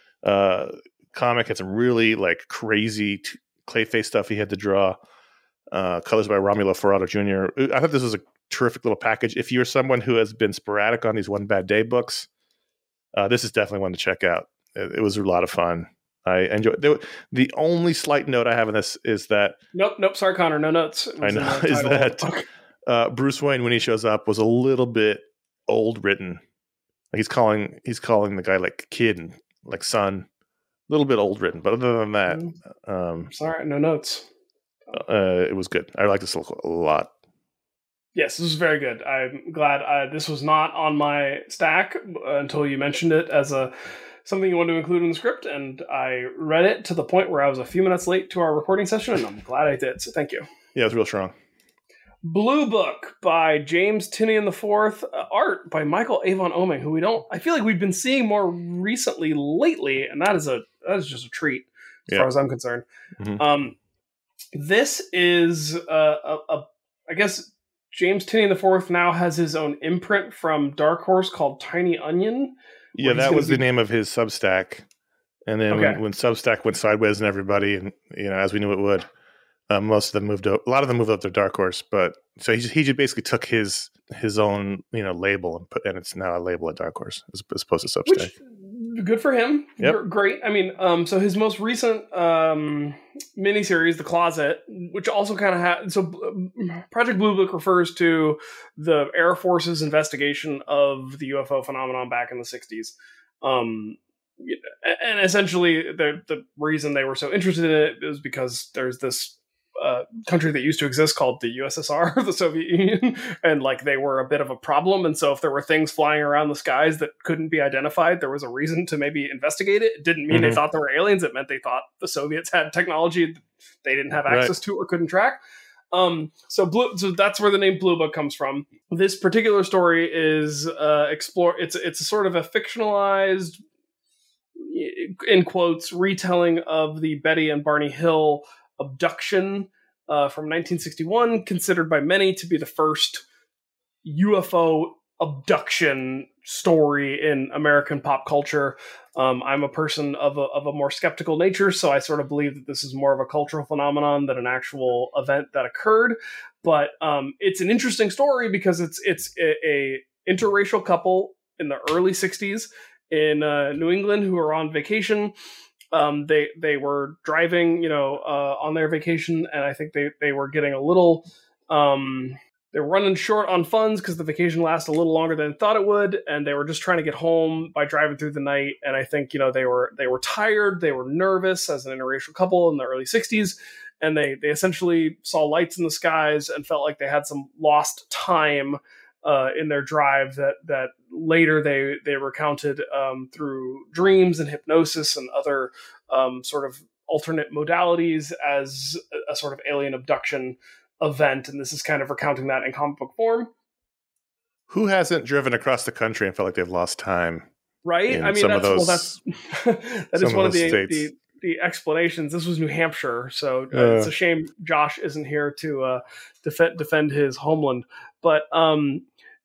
uh, comic. Had some really like crazy t- clayface stuff he had to draw. Uh, colors by Romulo Ferrato Junior I thought this was a terrific little package. If you're someone who has been sporadic on these One Bad Day books, uh, this is definitely one to check out. It, it was a lot of fun. I enjoyed the, the only slight note I have in this is that Nope, nope. Sorry, Connor. No notes. I know is that uh, Bruce Wayne, when he shows up, was a little bit old written. Like he's calling he's calling the guy like kid and like son, a little bit old written. But other than that, mm. um, sorry, no notes. Uh, it was good. I like this a lot. Yes, this is very good. I'm glad uh, this was not on my stack until you mentioned it as a something you wanted to include in the script, and I read it to the point where I was a few minutes late to our recording session, and I'm glad I did. So thank you. Yeah, it was real strong. Blue Book by James Tynion the Fourth, uh, art by Michael Avon Oeming, who we don't. I feel like we've been seeing more recently lately, and that is a that is just a treat as yeah. far as I'm concerned. Mm-hmm. Um, this is uh, a, a I guess. James Tynion the Fourth now has his own imprint from Dark Horse called Tiny Onion. Yeah, that was be... the name of his Substack. And then okay. when, when Substack went sideways and everybody, and you know, as we knew it would, uh, most of them moved up. A lot of them moved up to Dark Horse, but so he just, he just basically took his his own you know label and put, and it's now a label at Dark Horse as, as opposed to Substack. Which, good for him. Yep. Great. I mean, um, so his most recent um, miniseries, The Closet, which also kind of had so Project Blue Book refers to the Air Force's investigation of the U F O phenomenon back in the sixties. Um, and essentially, the the reason they were so interested in it is because there's this uh, country that used to exist called the U S S R, the Soviet Union, and like they were a bit of a problem. And so if there were things flying around the skies that couldn't be identified, there was a reason to maybe investigate it. It didn't mean mm-hmm. they thought there were aliens. It meant they thought the Soviets had technology they didn't have access right. to or couldn't track. Um, so blue, so that's where the name Blue Book comes from. This particular story is uh, explore. It's it's a sort of a fictionalized, in quotes, retelling of the Betty and Barney Hill abduction uh, from nineteen sixty-one, considered by many to be the first U F O abduction story in American pop culture. Um, I'm a person of a, of a more skeptical nature, so I sort of believe that this is more of a cultural phenomenon than an actual event that occurred. But um, it's an interesting story because it's it's a, a interracial couple in the early sixties in uh, New England who are on vacation. Um, they they were driving, you know, uh, on their vacation, and I think they, they were getting a little, um, they were running short on funds because the vacation lasted a little longer than they thought it would, and they were just trying to get home by driving through the night. And I think, you know, they were they were tired, they were nervous as an interracial couple in the early sixties, and they they essentially saw lights in the skies and felt like they had some lost time Uh, in their drive that that later they they recounted um, through dreams and hypnosis and other um, sort of alternate modalities as a, a sort of alien abduction event, and this is kind of recounting that in comic book form. Who hasn't driven across the country and felt like they've lost time? Right? I mean, that's, those, well, that's that is one of, of the, the the explanations. This was New Hampshire, so uh, uh, it's a shame Josh isn't here to uh, defend defend his homeland. But um,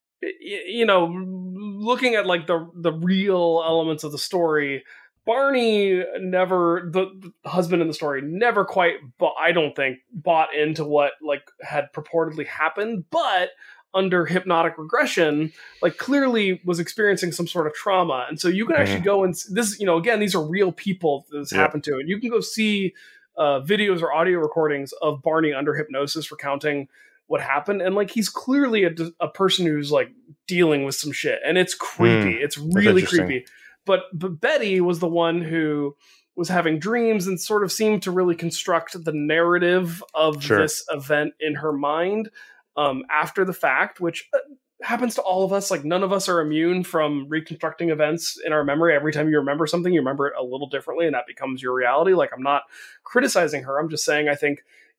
you know, looking at like the the real elements of the story, Barney never, the, the husband in the story, never quite, but I don't think, bought into what like had purportedly happened, but under hypnotic regression, like clearly was experiencing some sort of trauma. And so you can actually mm-hmm. go and this, you know, again, these are real people that this yep. happened to, and you can go see uh, videos or audio recordings of Barney under hypnosis recounting what happened. And like, he's clearly a, a person who's like dealing with some shit, and it's creepy. Mm, it's really creepy. But, but Betty was the one who was having dreams and sort of seemed to really construct the narrative of sure. this event in her mind um, after the fact, which happens to all of us. Like, none of us are immune from reconstructing events in our memory. Every time you remember something, you remember it a little differently, and that becomes your reality. Like, I'm not criticizing her. I'm just saying, I think,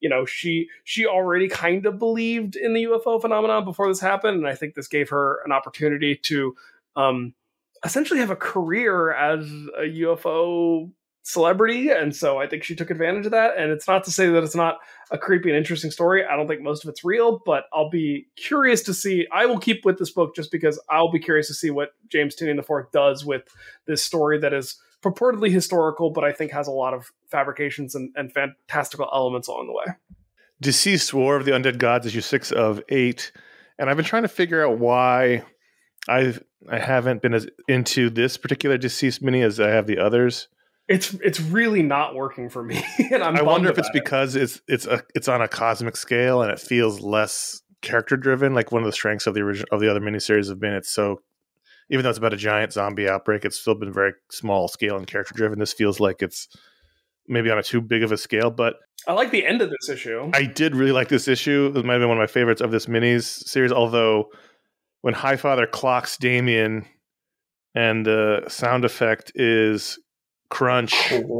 you know, she she already kind of believed in the U F O phenomenon before this happened, and I think this gave her an opportunity to um, essentially have a career as a U F O celebrity, and so I think she took advantage of that. And it's not to say that it's not a creepy and interesting story. I don't think most of it's real, but I'll be curious to see. I will keep with this book just because I'll be curious to see what James Tynion the fourth does with this story that is purportedly historical, but I think has a lot of fabrications and, and fantastical elements along the way. Deceased War of the Undead Gods, issue six of eight, and I've been trying to figure out why I've I haven't been as into this particular Deceased mini as I have the others. It's it's really not working for me, and I'm I wonder if it's it. because it's it's a it's on a cosmic scale and it feels less character driven. Like one of the strengths of the original of the other miniseries have been it's so, even though it's about a giant zombie outbreak, it's still been very small scale and character driven. This feels like it's maybe on a too big of a scale, but I like the end of this issue. I did really like this issue. It might have been one of my favorites of this minis series. Although when Highfather clocks Damien and the sound effect is crunch.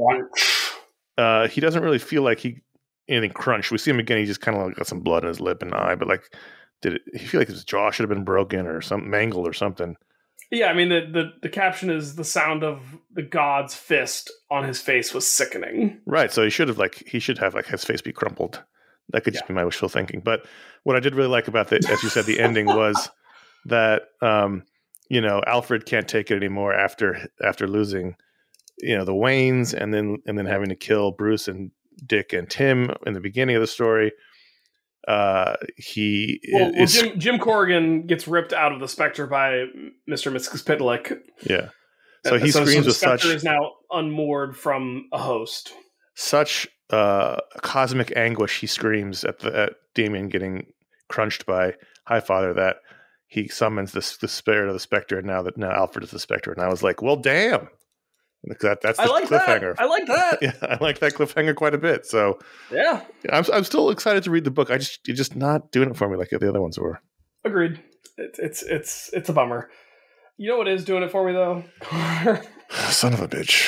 Uh, he doesn't really feel like he anything crunch. We see him again. He just kind of like got some blood in his lip and eye, but like, did it? He feel like his jaw should have been broken or something, mangled or something. Yeah, I mean the, the the caption is the sound of the god's fist on his face was sickening. Right. So he should have like he should have like his face be crumpled. That could just yeah. be my wishful thinking. But what I did really like about the, as you said, the ending was that um, you know, Alfred can't take it anymore after after losing, you know, the Waynes and then and then having to kill Bruce and Dick and Tim in the beginning of the story. Uh, he well, is well, Jim, Jim Corrigan gets ripped out of the Spectre by Mister Mxyzptlk. Yeah, so he so, screams so the with Spectre such is now unmoored from a host. Such uh, cosmic anguish. He screams at the at Damien getting crunched by Highfather that he summons the the spirit of the Spectre. And now that now Alfred is the Spectre, and I was like, well, damn. That, that's the I like cliffhanger. That. I like that. Yeah, I like that cliffhanger quite a bit. So yeah, I'm I'm still excited to read the book. I just you're just not doing it for me like the other ones were. Agreed. It's it's it's it's a bummer. You know what is doing it for me though? Son of a bitch.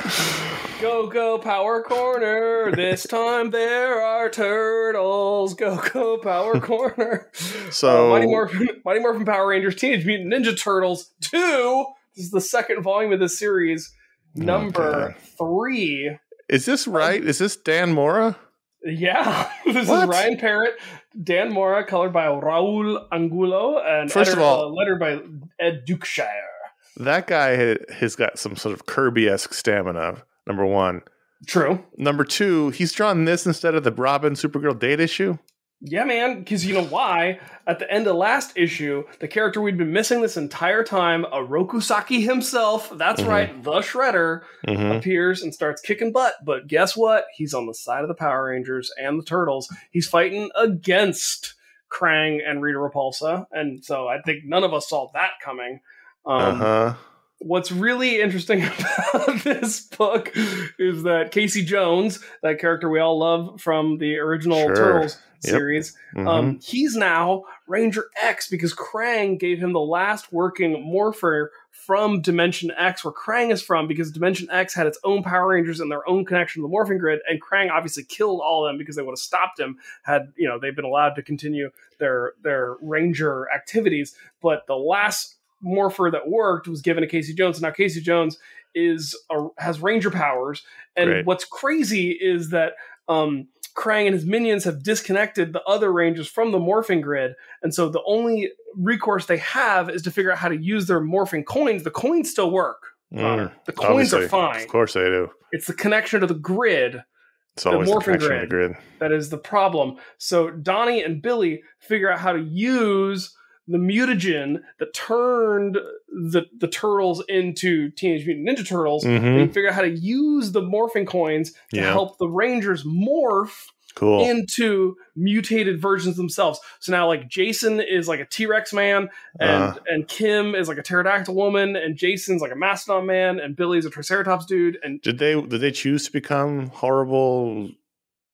Go go Power Corner. This time there are turtles. Go go Power Corner. So uh, Mighty Morphin, Mighty Morphin Power Rangers, Teenage Mutant Ninja Turtles two. This is the second volume of this series. Number oh, three. Is this right? Is this Dan Mora? Yeah. This what? is Ryan Parrott, Dan Mora, colored by Raul Angulo, and First editor, of all, uh, lettered by Ed Dukeshire. That guy has got some sort of Kirby-esque stamina, number one. True. Number two, he's drawn this instead of the Robin Supergirl date issue. Yeah, man, because you know why? At the end of last issue, the character we'd been missing this entire time, Orokusaki himself, that's mm-hmm. right, the Shredder, mm-hmm. appears and starts kicking butt. But guess what? He's on the side of the Power Rangers and the Turtles. He's fighting against Krang and Rita Repulsa. And so I think none of us saw that coming. Um, uh-huh. What's really interesting about this book is that Casey Jones, that character we all love from the original sure. Turtles yep. series, mm-hmm. um, he's now Ranger X because Krang gave him the last working morpher from Dimension X, where Krang is from, because Dimension X had its own Power Rangers and their own connection to the morphing grid, and Krang obviously killed all of them because they would have stopped him had, you know, they've been allowed to continue their their Ranger activities. But the last morpher that worked was given to Casey Jones. Now Casey Jones is a, has Ranger powers, and Great. What's crazy is that um, Krang and his minions have disconnected the other Rangers from the morphing grid, and so the only recourse they have is to figure out how to use their morphing coins. The coins still work. Mm, the coins obviously. are fine. Of course they do. It's the connection to the grid. It's always the the morphing connection grid, to the grid. That is the problem. So Donnie and Billy figure out how to use the mutagen that turned the, the turtles into Teenage Mutant Ninja Turtles. Mm-hmm. They figure out how to use the morphing coins to yeah. help the Rangers morph cool. into mutated versions themselves. So now, like, Jason is like a T-Rex man, and uh. and Kim is like a pterodactyl woman, and Jason's like a mastodon man, and Billy's a Triceratops dude. And did they did they choose to become horrible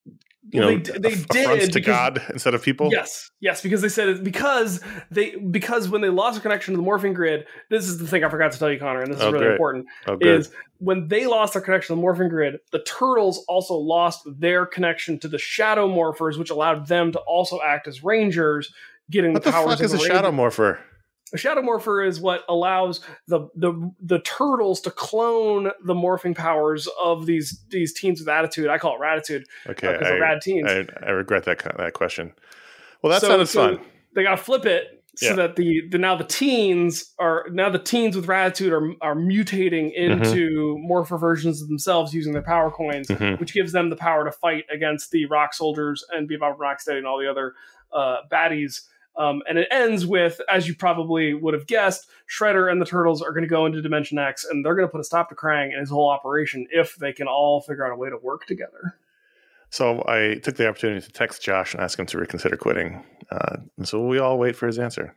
you know, they, they affronts did to because, God instead of people? Yes, yes, because they said it because they because when they lost their connection to the morphing grid, this is the thing I forgot to tell you, Connor, and this is Oh, really great. important. Oh, good. Is when they lost their connection to the morphing grid, the turtles also lost their connection to the shadow morphers, which allowed them to also act as rangers, getting What the the powers fuck of is a the shadow ranger. morpher? A shadow morpher is what allows the, the the turtles to clone the morphing powers of these these teens with attitude. I call it ratitude Okay, because I, they're rad teens. I, I regret that that question. Well, that so, sounded so fun. They got to flip it so Yeah. that the, the now the teens are now the teens with ratitude are are mutating into mm-hmm. morpher versions of themselves using their power coins, mm-hmm. which gives them the power to fight against the Rock Soldiers and Bebop and Rocksteady and all the other uh, baddies. Um, and it ends with, as you probably would have guessed, Shredder and the Turtles are going to go into Dimension X, and they're going to put a stop to Krang and his whole operation if they can all figure out a way to work together. So I took the opportunity to text Josh and ask him to reconsider quitting. Uh, and so we all wait for his answer.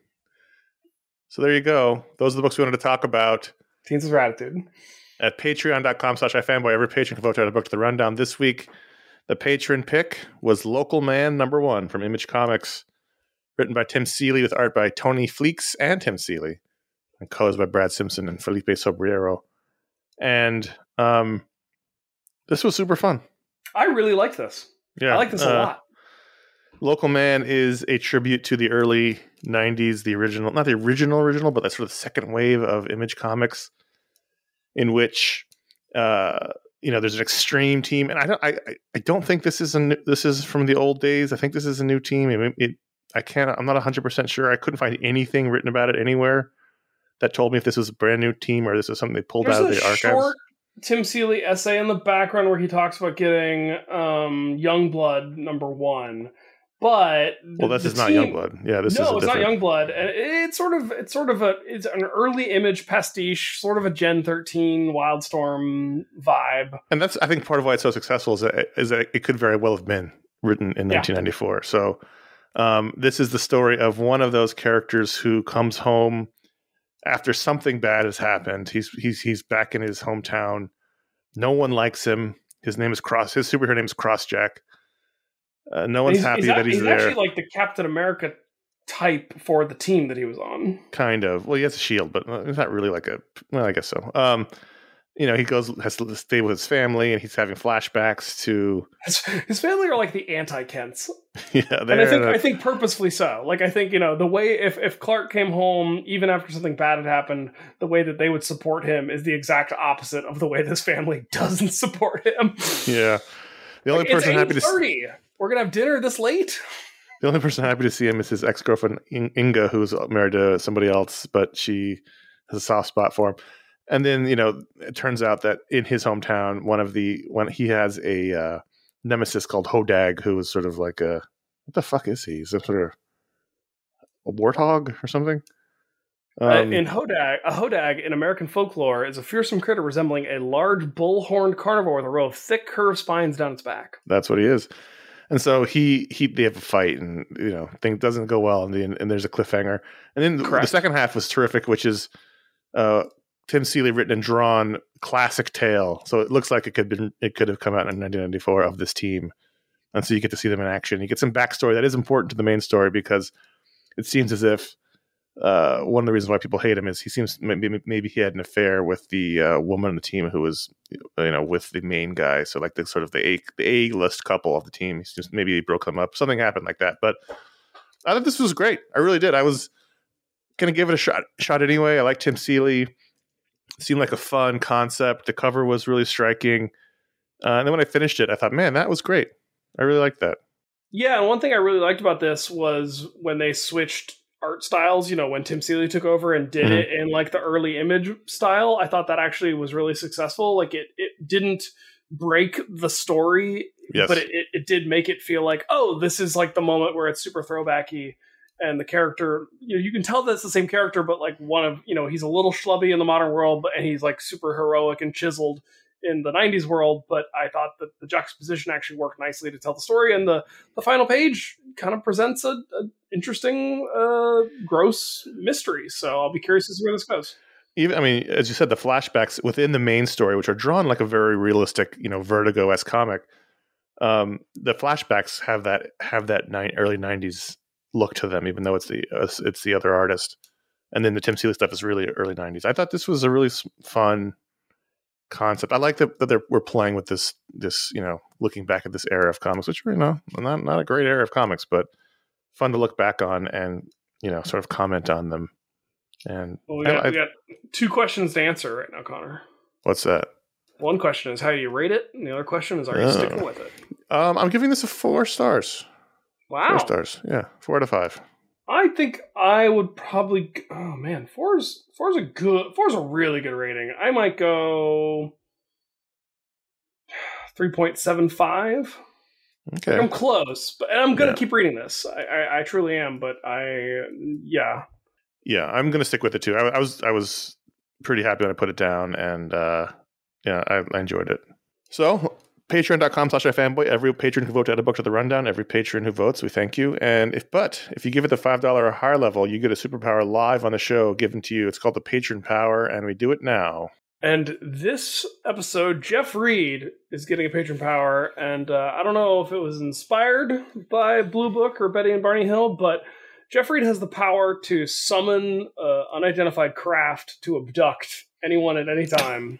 So there you go. Those are the books we wanted to talk about. Teens with Ratitude. At patreon.com slash ifanboy, every patron can vote to add a book to the rundown. This week, the patron pick was Local Man number one from Image Comics. Written by Tim Seeley with art by Tony Fleeks and Tim Seeley. And colors by Brad Simpson and Felipe Sobriero. And um, this was super fun. I really like this. Yeah, I like this a uh, lot. Local Man is a tribute to the early nineties, the original, not the original original, but that sort of second wave of Image Comics, in which uh, you know there's an extreme team, and I don't, I, I don't think this is a new, this is from the old days. I think this is a new team. It, it I can't. I'm not one hundred percent sure. I couldn't find anything written about it anywhere that told me if this was a brand new team or this is something they pulled There's out of the a archives. Short Tim Seeley essay in the background where he talks about getting um, Youngblood number one, but well, this is not team, Youngblood. Yeah, this no, is a it's different... not Youngblood. It's sort of it's sort of a it's an early Image pastiche, sort of a Gen thirteen Wildstorm vibe. And that's I think part of why it's so successful is that, is that it could very well have been written in yeah. nineteen ninety-four. So. Um, this is the story of one of those characters who comes home after something bad has happened. He's he's he's back in his hometown. No one likes him. His name is Cross. His superhero name is Crossjack. Uh, no one's he's, happy he's that a, he's, he's there. He's actually like the Captain America type for the team that he was on. Kind of. Well, he has a shield, but it's not really like a. Well, I guess so. Um, you know, he goes has to stay with his family, and he's having flashbacks to his, his family are like the anti-Kents. Yeah, and I think a, I think purposefully so. Like I think you know the way if if Clark came home even after something bad had happened, the way that they would support him is the exact opposite of the way this family doesn't support him. Yeah, the only like, person it's happy to see, we're gonna have dinner this late. The only person happy to see him is his ex-girlfriend Inga, who's married to somebody else, but she has a soft spot for him. And then, you know, it turns out that in his hometown, one of the when he has a uh, nemesis called Hodag, who is sort of like a what the fuck is he? He's some sort of a warthog or something. Um, uh, in Hodag, a Hodag in American folklore is a fearsome critter resembling a large bull-horned carnivore with a row of thick, curved spines down its back. That's what he is. And so he he they have a fight, and you know, thing doesn't go well, and, the, and there's a cliffhanger. And then the, the second half was terrific, which is. Uh, Tim Seeley written and drawn classic tale, so it looks like it could been it could have come out in nineteen ninety-four of this team, and so you get to see them in action. You get some backstory that is important to the main story because it seems as if uh, one of the reasons why people hate him is he seems maybe maybe he had an affair with the uh, woman on the team who was you know with the main guy, so like the sort of the A the A list couple of the team. He's just maybe he broke them up, something happened like that. But I thought this was great. I really did. I was gonna give it a shot shot anyway. I like Tim Seeley. Seemed like a fun concept. The cover was really striking. Uh, and then when I finished it, I thought, man, that was great. I really liked that. Yeah, and one thing I really liked about this was when they switched art styles, you know, when Tim Seeley took over and did mm-hmm. it in like the early Image style, I thought that actually was really successful. Like it, it didn't break the story, yes. but it, it, it did make it feel like, oh, this is like the moment where it's super throwbacky. And the character, you know, you can tell that's the same character, but like one of, you know, he's a little schlubby in the modern world, but and he's like super heroic and chiseled in the nineties world. But I thought that the juxtaposition actually worked nicely to tell the story. And the, the final page kind of presents a, a interesting, uh, gross mystery. So I'll be curious to see where this goes. Even, I mean, as you said, the flashbacks within the main story, which are drawn like a very realistic, you know, Vertigo-esque comic, Um, the flashbacks have that have that ni- early nineties look to them, even though it's the uh, it's the other artist. And then the Tim Seeley stuff is really early nineties. I thought this was a really fun concept. I like that, that they're we're playing with this this you know looking back at this era of comics, which you know not not a great era of comics, but fun to look back on and you know sort of comment on them. And well, we, got, I, we got two questions to answer right now, Connor. What's that? One question is how do you rate it, and the other question is are you oh. sticking with it? Um, I'm giving this a four stars. Wow, four stars. Yeah, four out of five. I think I would probably. Oh man, four's four's a good. Four's a really good rating. I might go three point seven five. Okay, I'm close, but and I'm gonna yeah. keep reading this. I, I, I truly am, but I yeah yeah I'm gonna stick with it too. I, I was I was pretty happy when I put it down, and uh, yeah, I, I enjoyed it. So. Patreon.com slash iFanboy. Every patron who votes add a book to the rundown. Every patron who votes, we thank you. And if, but if you give it the five dollars or higher level, you get a superpower live on the show given to you. It's called the Patron Power, and we do it now. And this episode, Jeff Reed is getting a patron power, and uh, I don't know if it was inspired by Blue Book or Betty and Barney Hill, but Jeff Reed has the power to summon uh, unidentified craft to abduct anyone at any time.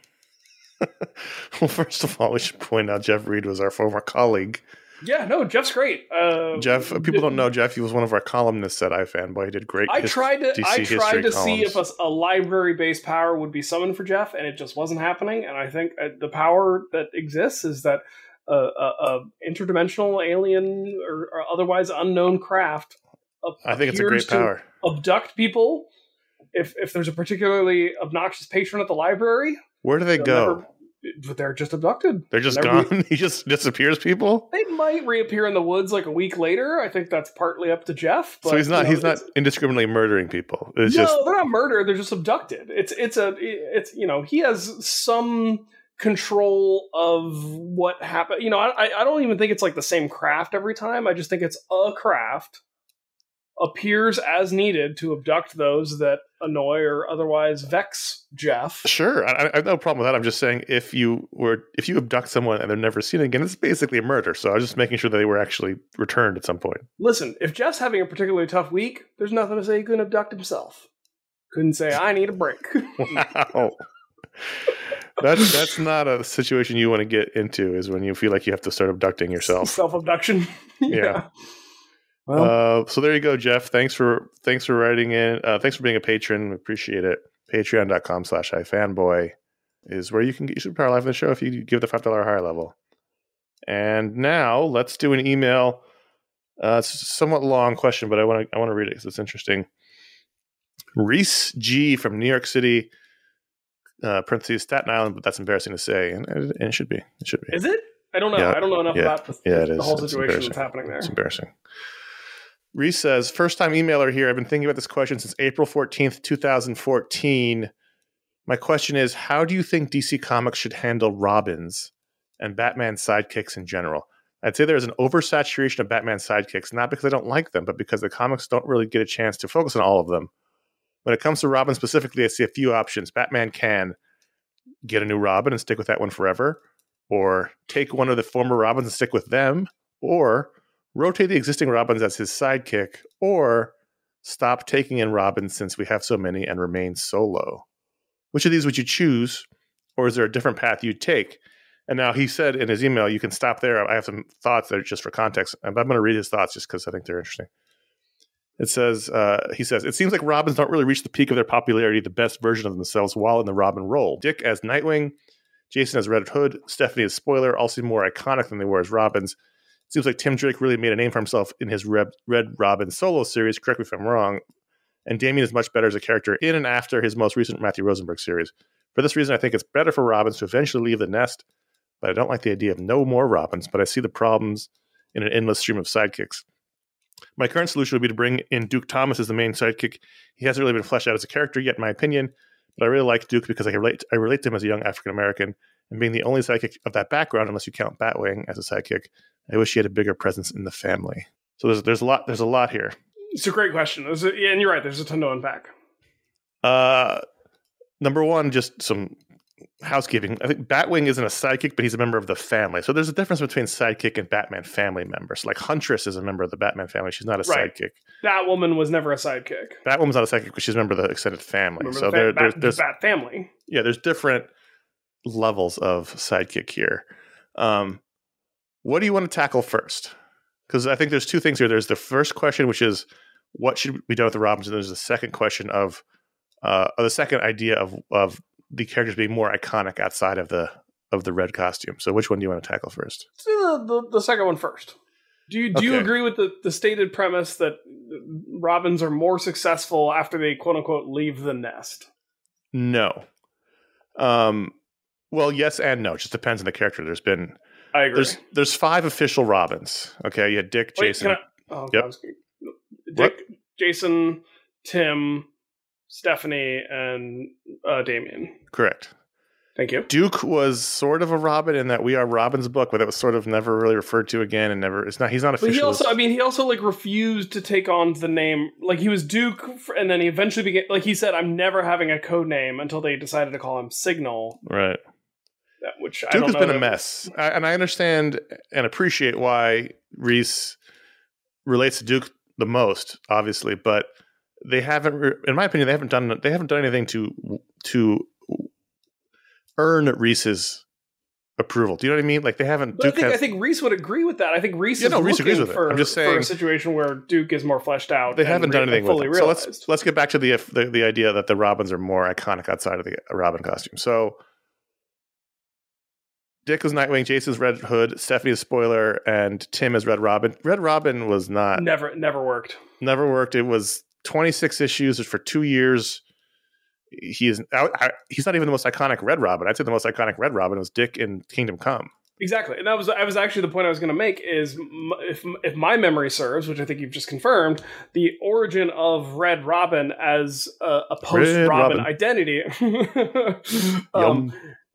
Well, first of all, we should point out Jeff Reed was our former colleague. Yeah, no, Jeff's great. Uh, Jeff, people don't know Jeff. He was one of our columnists at iFanboy. He did great. I tried to, D C I tried to columns. see if a, a library-based power would be summoned for Jeff, and it just wasn't happening. And I think uh, the power that exists is that uh, a, a interdimensional alien or, or otherwise unknown craft. I think it's a great power. Abduct people. If if there's a particularly obnoxious patron at the library. Where do they go? Never, they're just abducted. They're just never gone? Re- he just disappears people? They might reappear in the woods like a week later. I think that's partly up to Jeff. But, so he's not you know, he's not indiscriminately murdering people. It's no, just... they're not murdered. They're just abducted. It's it's a it's you know, he has some control of what happened. You know, I I don't even think it's like the same craft every time. I just think it's a craft appears as needed to abduct those that annoy or otherwise vex Jeff. Sure, I, I have no problem with that. I'm just saying if you were if you abduct someone and they're never seen again, it's basically a murder. So I was just making sure that they were actually returned at some point. Listen, if Jeff's having a particularly tough week, there's nothing to say he couldn't abduct himself. Couldn't say I need a break. Wow. That's that's not a situation you want to get into, is when you feel like you have to start abducting yourself. Self-abduction. Yeah. yeah. Well, uh, so there you go, Jeff. Thanks for thanks for writing in. Uh, thanks for being a patron. We appreciate it. Patreon.com slash iFanboy is where you can get your superpower live in the show if you give the five dollars or higher level. And now let's do an email. Uh, it's a somewhat long question, but I want to I want to read it because it's interesting. Reese G from New York City, uh, parentheses Staten Island, but that's embarrassing to say, and, and it should be. It should be. Is it? I don't know. Yeah, I don't know enough yeah, about the, yeah, it the is. whole It's situation that's happening there. It's embarrassing. Reese says, first time emailer here. I've been thinking about this question since April fourteenth, twenty fourteen. My question is, how do you think D C Comics should handle Robins and Batman sidekicks in general? I'd say there's an oversaturation of Batman sidekicks, not because I don't like them, but because the comics don't really get a chance to focus on all of them. When it comes to Robin specifically, I see a few options. Batman can get a new Robin and stick with that one forever, or take one of the former Robins and stick with them, or rotate the existing Robins as his sidekick, or stop taking in Robins since we have so many and remain solo. Which of these would you choose, or is there a different path you'd take? And now he said in his email, you can stop there. I have some thoughts that are just for context, and I'm going to read his thoughts just because I think they're interesting. It says, uh, he says, it seems like Robins don't really reach the peak of their popularity, the best version of themselves while in the Robin role. Dick as Nightwing, Jason as Red Hood, Stephanie as Spoiler all seem more iconic than they were as Robins. It seems like Tim Drake really made a name for himself in his Red, Red Robin solo series, correct me if I'm wrong, and Damian is much better as a character in and after his most recent Matthew Rosenberg series. For this reason, I think it's better for Robins to eventually leave the nest, but I don't like the idea of no more Robins, but I see the problems in an endless stream of sidekicks. My current solution would be to bring in Duke Thomas as the main sidekick. He hasn't really been fleshed out as a character yet, in my opinion, but I really like Duke because I relate I relate to him as a young African-American, and being the only sidekick of that background, unless you count Batwing as a sidekick, I wish he had a bigger presence in the family. So there's there's a lot there's a lot here. It's a great question. A, yeah, and you're right. There's a ton to unpack. Uh, number one, just some housekeeping. I think Batwing isn't a sidekick, but he's a member of the family. So there's a difference between sidekick and Batman family members. Like Huntress is a member of the Batman family. She's not a right. sidekick. Batwoman was never a sidekick. Batwoman's not a sidekick because she's a member of the extended family. Remember so the there, Bat, there's, Bat, there's Bat family. Yeah, there's different levels of sidekick here. Um, what do you want to tackle first? Because I think there's two things here. There's the first question, which is what should be done with the Robins, and there's the second question of, uh, or the second idea of of the characters being more iconic outside of the of the red costume. So which one do you want to tackle first? The, the, the second one first. Do you do okay. you agree with the, the stated premise that Robins are more successful after they quote unquote leave the nest? No. Um. Well, yes and no. It just depends on the character. There's been I agree. There's there's five official Robins. Okay, you had Dick, Wait, Jason. I, oh, yep. God, Dick, what? Jason, Tim, Stephanie, and uh, Damian. Correct. Thank you. Duke was sort of a Robin in that We Are Robin's book, but it was sort of never really referred to again, and never. It's not. He's not official. But he also, I mean, he also like refused to take on the name. Like he was Duke, and then he eventually began. Like he said, "I'm never having a code name" until they decided to call him Signal. Right. That, which Duke I don't has know been that a mess, I, and I understand and appreciate why Reese relates to Duke the most, obviously, but they haven't, in my opinion, they haven't done they haven't done anything to to earn Reese's approval. Do you know what I mean? Like they haven't. But Duke I think has, I think Reese would agree with that. I think Reese yeah, is no, Reese looking agrees with for, it. I'm just saying, for a situation where Duke is more fleshed out. They haven't done re- anything fully with it. realized. So let's let's get back to the, the the idea that the Robins are more iconic outside of the Robin costume. So Dick was Nightwing, Jason's Red Hood, Stephanie is Spoiler, and Tim is Red Robin. Red Robin was not never never worked. Never worked. It was twenty-six issues for two years. He is I, I, he's not even the most iconic Red Robin. I'd say the most iconic Red Robin was Dick in Kingdom Come. Exactly, and that was I was actually the point I was going to make is if if my memory serves, which I think you've just confirmed, the origin of Red Robin as a, a post Robin identity um,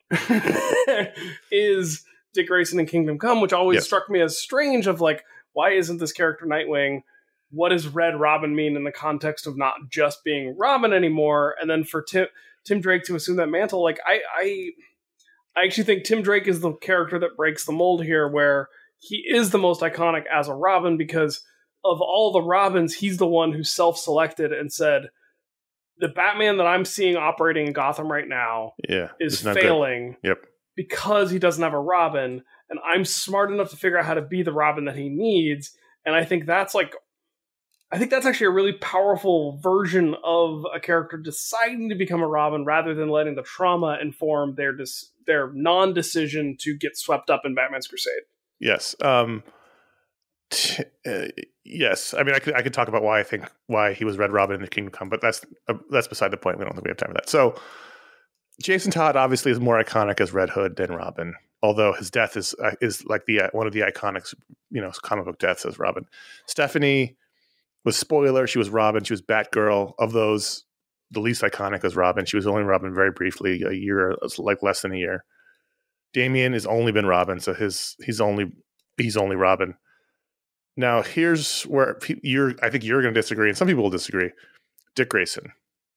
is Dick Grayson in Kingdom Come, which always yes. struck me as strange. Of like, why isn't this character Nightwing? What does Red Robin mean in the context of not just being Robin anymore? And then for Tim Tim Drake to assume that mantle, like I, I, I actually think Tim Drake is the character that breaks the mold here, where he is the most iconic as a Robin because of all the Robins, he's the one who self-selected and said, the Batman that I'm seeing operating in Gotham right now yeah, is failing yep. because he doesn't have a Robin, and I'm smart enough to figure out how to be the Robin that he needs. And I think that's like I think that's actually a really powerful version of a character deciding to become a Robin rather than letting the trauma inform their dis- their non-decision to get swept up in Batman's Crusade. Yes. Um, t- uh, yes. I mean, I could I could talk about why I think why he was Red Robin in the Kingdom Come, but that's uh, that's beside the point. We don't think we have time for that. So, Jason Todd obviously is more iconic as Red Hood than Robin, although his death is uh, is like the uh, one of the iconic, you know, comic book deaths as Robin. Stephanie was Spoiler. She was Robin. She was Batgirl. Of those, the least iconic was Robin. She was only Robin very briefly, a year, like less than a year. Damian has only been Robin, so his he's only he's only Robin. Now here's where you're. I think you're going to disagree, and some people will disagree. Dick Grayson.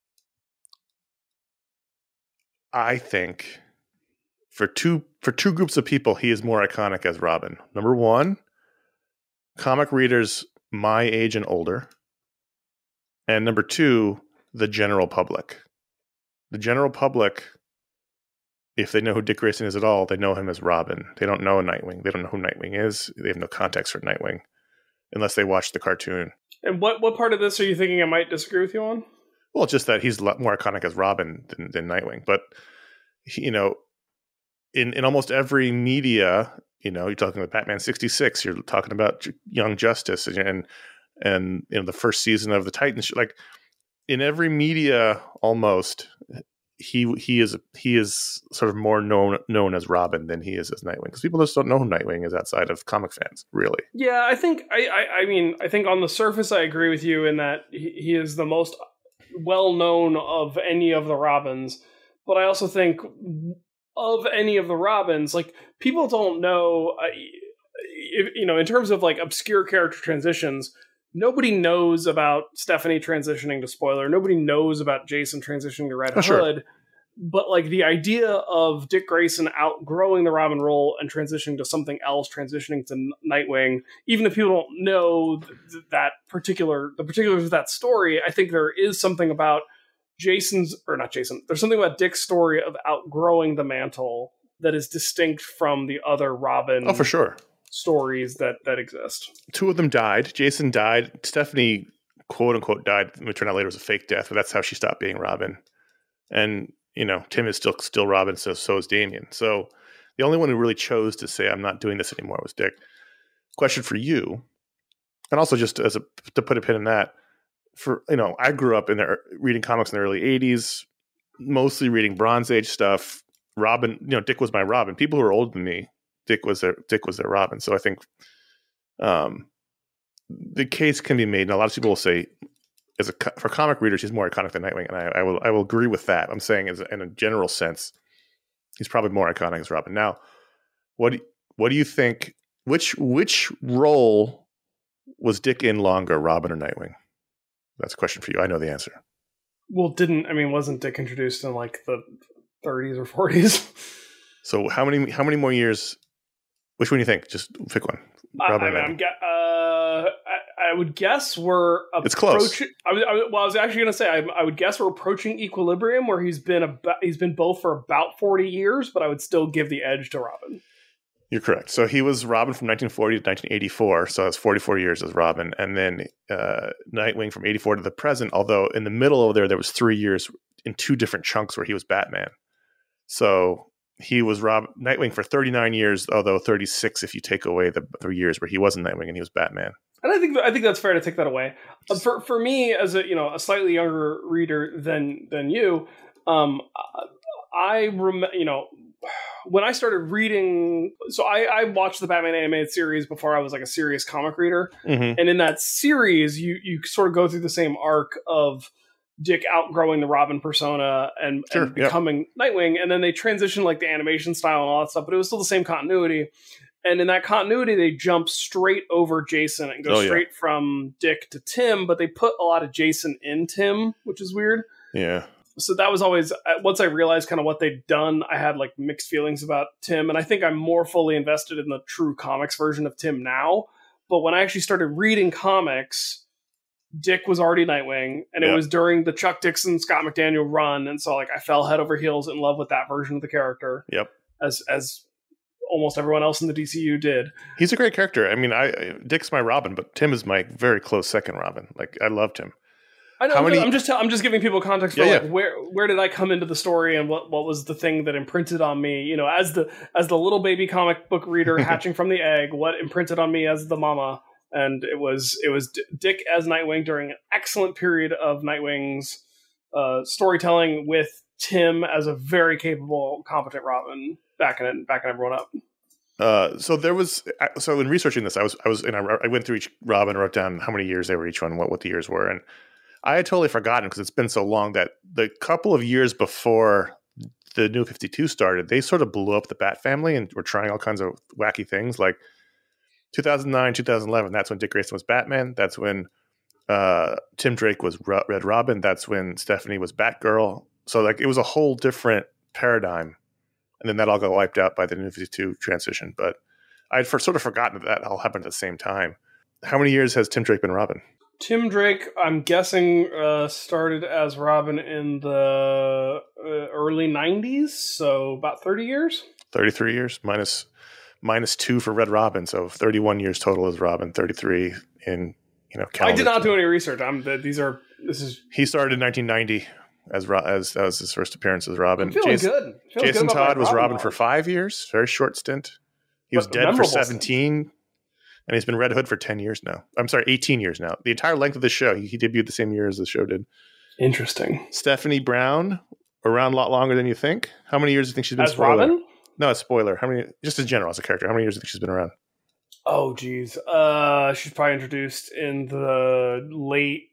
I think for two for two groups of people, he is more iconic as Robin. Number one, comic readers my age and older. And number two, the general public. The general public, if they know who Dick Grayson is at all, they know him as Robin. They don't know Nightwing. They don't know who Nightwing is. They have no context for Nightwing unless they watch the cartoon. And what, what part of this are you thinking I might disagree with you on? Well, just that he's a lot more iconic as Robin than, than Nightwing. But, you know, in, in almost every media, you know, you're talking about Batman sixty-six. You're talking about Young Justice, and and, and you know the first season of the Titans. Like in every media, almost he he is he is sort of more known known as Robin than he is as Nightwing, because people just don't know who Nightwing is outside of comic fans, really. Yeah, I think I, I I mean I think on the surface I agree with you in that he, he is the most well known of any of the Robins, but I also think of any of the Robins, like people don't know, uh, if, you know, in terms of like obscure character transitions, nobody knows about Stephanie transitioning to Spoiler. Nobody knows about Jason transitioning to Red oh, Hood. Sure. but like the idea of Dick Grayson outgrowing the Robin role and transitioning to something else, transitioning to Nightwing, even if people don't know th- that particular the particulars of that story, I think there is something about Jason's or not Jason. There's something about Dick's story of outgrowing the mantle that is distinct from the other Robin. Oh, for sure. Stories that that exist. Two of them died. Jason died. Stephanie, quote unquote, died. It turned out later it was a fake death, but that's how she stopped being Robin. And you know, Tim is still still Robin, so so is Damian. So the only one who really chose to say I'm not doing this anymore was Dick. Question for you, and also just as a to put a pin in that, for you know, I grew up in the reading comics in the early eighties, mostly reading Bronze Age stuff. Robin, you know, Dick was my Robin. People who are older than me, Dick was their Dick was their Robin. So I think um, the case can be made, and a lot of people will say, as a for comic readers, he's more iconic than Nightwing, and I, I will I will agree with that. I'm saying, as in a general sense, he's probably more iconic as Robin. Now, what do, what do you think? Which which role was Dick in longer, Robin or Nightwing? That's a question for you. I know the answer. Well, didn't I mean wasn't Dick introduced in like the thirties or forties? So how many how many more years? Which one do you think? Just pick one. Robin I, I, I'm, uh, I, I would guess we're it's close. I was, I was, well, I was actually going to say I, I would guess we're approaching equilibrium, where he's been about he's been both for about forty years, but I would still give the edge to Robin. You're correct. So he was Robin from nineteen forty to nineteen eighty-four, so that's forty-four years as Robin, and then uh, Nightwing from eighty-four to the present. Although in the middle of there, there was three years in two different chunks where he was Batman. So he was Rob Nightwing for thirty-nine years, although thirty-six if you take away the three years where he wasn't Nightwing and he was Batman. And I think I think that's fair to take that away. Uh, for for me, as a you know a slightly younger reader than than you, um, I rem- you know when I started reading, so I, I watched the Batman animated series before I was like a serious comic reader, mm-hmm. and in that series, you you sort of go through the same arc of Dick outgrowing the Robin persona and, sure, and becoming yep. Nightwing, and then they transition like the animation style and all that stuff, but it was still the same continuity. And in that continuity, they jump straight over Jason and go oh, straight yeah. from Dick to Tim, but they put a lot of Jason in Tim, which is weird. Yeah. So that was always, once I realized kind of what they'd done, I had like mixed feelings about Tim, and I think I'm more fully invested in the true comics version of Tim now. But when I actually started reading comics, Dick was already Nightwing, and it yep. was during the Chuck Dixon, Scott McDaniel run, and so like I fell head over heels in love with that version of the character. Yep. As as almost everyone else in the D C U did. He's a great character. I mean, I Dick's my Robin, but Tim is my very close second Robin. Like I loved him. I know. How I'm, many, just, I'm just I'm just giving people context for yeah, like yeah. where where did I come into the story and what, what was the thing that imprinted on me. You know, as the as the little baby comic book reader hatching from the egg, what imprinted on me as the mama. And it was it was Dick as Nightwing during an excellent period of Nightwing's uh, storytelling, with Tim as a very capable, competent Robin backing backing everyone up. Uh, so there was so in researching this, I was I was and I, I went through each Robin, wrote down how many years they were each one, what what the years were, and I had totally forgotten because it's been so long that the couple of years before the New fifty-two started, they sort of blew up the Bat family and were trying all kinds of wacky things like. two thousand nine, two thousand eleven, that's when Dick Grayson was Batman. That's when uh, Tim Drake was Ro- Red Robin. That's when Stephanie was Batgirl. So like it was a whole different paradigm. And then that all got wiped out by the New fifty-two transition. But I'd for, sort of forgotten that that all happened at the same time. How many years has Tim Drake been Robin? Tim Drake, I'm guessing, uh, started as Robin in the uh, early nineties. So about thirty years? thirty-three years minus... Minus two for Red Robin, so thirty-one years total as Robin, thirty-three in you know. I did not time. do any research. I'm these are this is. He started in nineteen ninety as as that was his first appearance as Robin. I'm feeling Jason, good. Feeling Jason good Todd was Robin, Robin for five years, very short stint. He was but dead for seventeen, stint. And he's been Red Hood for ten years now. I'm sorry, eighteen years now. The entire length of the show, he, he debuted the same year as the show did. Interesting. Stephanie Brown, around a lot longer than you think. How many years do you think she's been as Robin? No, a spoiler. How many? Just in general, as a character, how many years do you think she's been around? Oh, geez. Uh, she's probably introduced in the late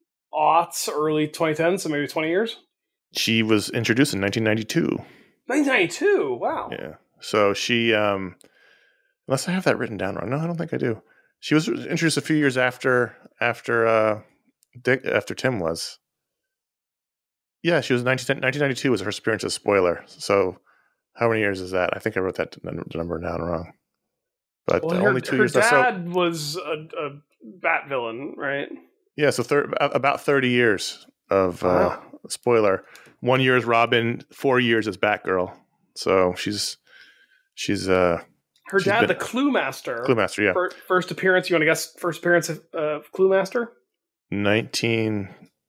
aughts, early twenty tens, so maybe twenty years. She was introduced in nineteen ninety-two. nineteen ninety-two. Wow. Yeah. So she, um, unless I have that written down wrong. No, I don't think I do. She was introduced a few years after after uh, Dick, after Tim was. Yeah, she was nineteen ninety-two was her first appearance as Spoiler. So how many years is that? I think I wrote that number down wrong. But well, uh, her, only two her years. Her dad so, was a, a Bat villain, right? Yeah, so thir- about thirty years of uh, wow. Spoiler. One year as Robin, four years as Batgirl. So she's she's uh her she's dad, been, the Clue Master. Clue Master, yeah. First, first appearance. You want to guess first appearance of uh, Clue Master? nineteen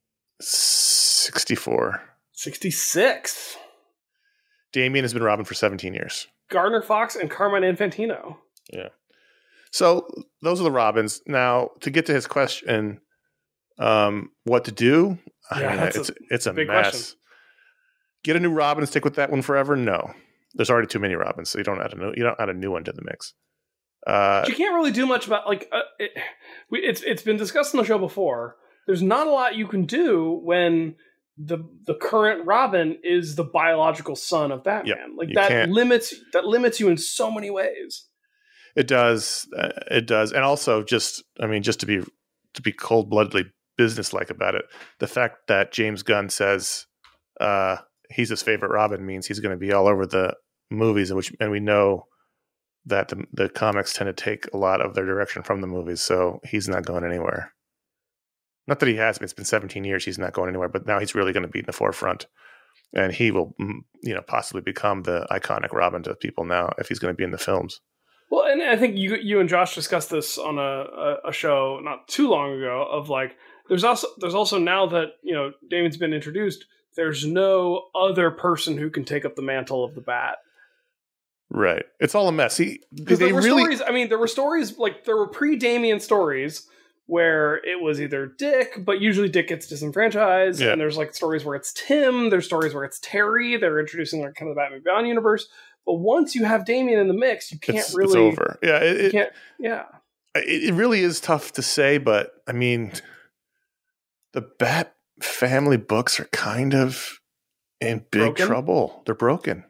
sixty-four. sixty-six. Damian has been Robin for seventeen years. Gardner Fox and Carmine Infantino. Yeah. So those are the Robins. Now, to get to his question, um, what to do? Yeah, I mean, it's a, it's a big mess. Question. Get a new Robin and stick with that one forever? No. There's already too many Robins, so you don't add a new, you don't add a new one to the mix. Uh, but you can't really do much about like uh, it, we, it's it's been discussed on the show before. There's not a lot you can do when the the current Robin is the biological son of Batman. Yep, like that can't. limits that limits you in so many ways. It does. Uh, it does. And also just, I mean, just to be, to be cold-bloodedly businesslike about it, the fact that James Gunn says uh, he's his favorite Robin means he's going to be all over the movies, in which, and we know that the, the comics tend to take a lot of their direction from the movies, so he's not going anywhere. Not that he has, it's been seventeen years, he's not going anywhere, but now he's really going to be in the forefront. And he will, you know, possibly become the iconic Robin to people now if he's going to be in the films. Well, and I think you you and Josh discussed this on a, a show not too long ago of like there's also there's also now that, you know, Damian's been introduced, there's no other person who can take up the mantle of the Bat. Right. It's all a mess. He, Because they there were really stories, I mean, there were stories like there were pre-Damian stories where it was either Dick, but usually Dick gets disenfranchised, yeah. and there's like stories where it's Tim, there's stories where it's Terry, they're introducing like kind of the Batman Beyond universe. But once you have Damian in the mix, you can't it's, really. It's over. Yeah, it, it, can't, yeah. It, it really is tough to say, but I mean, the Bat family books are kind of in big broken? trouble. They're broken.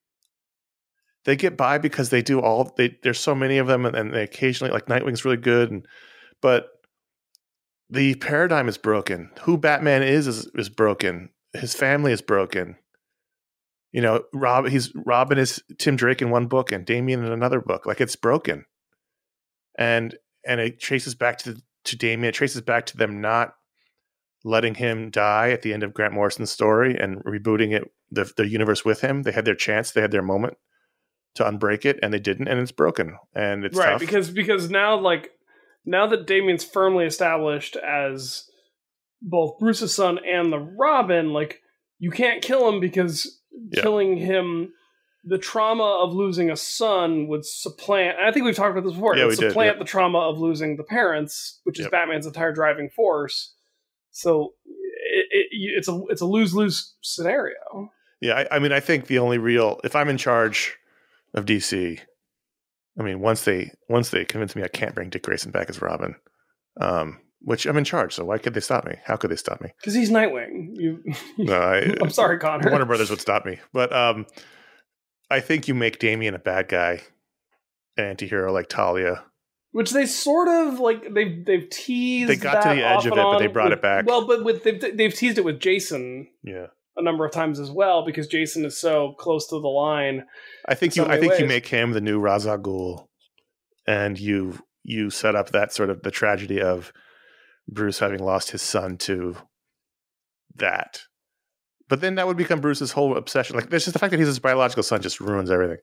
They get by because they do all. They there's so many of them, and, and they occasionally like Nightwing's really good, and but the paradigm is broken. Who Batman is is is broken. His family is broken. You know, Rob. He's Robin is Tim Drake in one book and Damian in another book. Like it's broken, and and it traces back to to Damian. It traces back to them not letting him die at the end of Grant Morrison's story and rebooting it the the universe with him. They had their chance. They had their moment to unbreak it, and they didn't, and it's broken, and it's right tough. because because now like now that Damian's firmly established as both Bruce's son and the Robin, like you can't kill him because. Yeah. Killing him, the trauma of losing a son would supplant. I think we've talked about this before. Yeah, it would we supplant did, yeah. the trauma of losing the parents, which is yep. Batman's entire driving force. So it, it, it's a it's a lose lose scenario. Yeah, I, I mean, I think the only real if I'm in charge of D C, I mean, once they once they convince me I can't bring Dick Grayson back as Robin, um, which I'm in charge, so why could they stop me? How could they stop me? Because he's Nightwing. You, no, I, I'm sorry, Connor. Warner Brothers would stop me, but um, I think you make Damian a bad guy, an anti-hero like Talia, which they sort of like they've they've teased. They got that to the edge of it, but they brought with, it back. Well, but with they've, they've teased it with Jason. Yeah. A number of times as well because Jason is so close to the line. I think so you. I think ways. you make him the new Ra's al Ghul, and you you set up that sort of the tragedy of Bruce having lost his son to that. But then that would become Bruce's whole obsession. Like, there's just the fact that he's his biological son just ruins everything.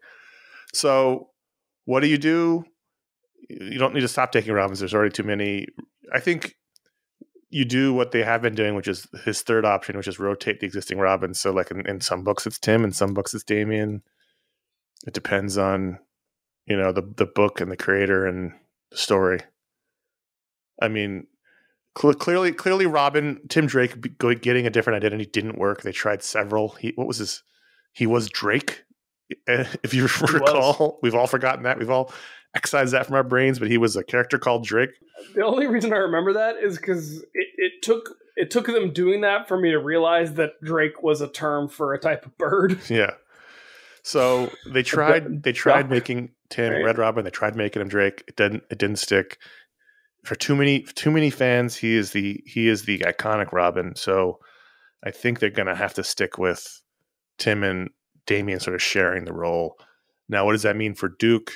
So, what do you do? You don't need to stop taking Robins. There's already too many. I think you do what they have been doing, which is his third option, which is rotate the existing Robins. So, like in, in some books, it's Tim, in some books, it's Damian. It depends on, you know, the the book and the creator and the story. I mean, cl- clearly, clearly, Robin, Tim Drake be- go- getting a different identity didn't work. They tried several. He what was his? He was Drake. If you recall, was. We've all forgotten that. We've all excised that from our brains. But he was a character called Drake. The only reason I remember that is because it, it took it took them doing that for me to realize that Drake was a term for a type of bird. Yeah. So they tried. They tried making Tim right. Red Robin. They tried making him Drake. It didn't. It didn't stick. For too many, too many fans, he is the he is the iconic Robin. So I think they're going to have to stick with Tim and Damian sort of sharing the role. Now, what does that mean for Duke?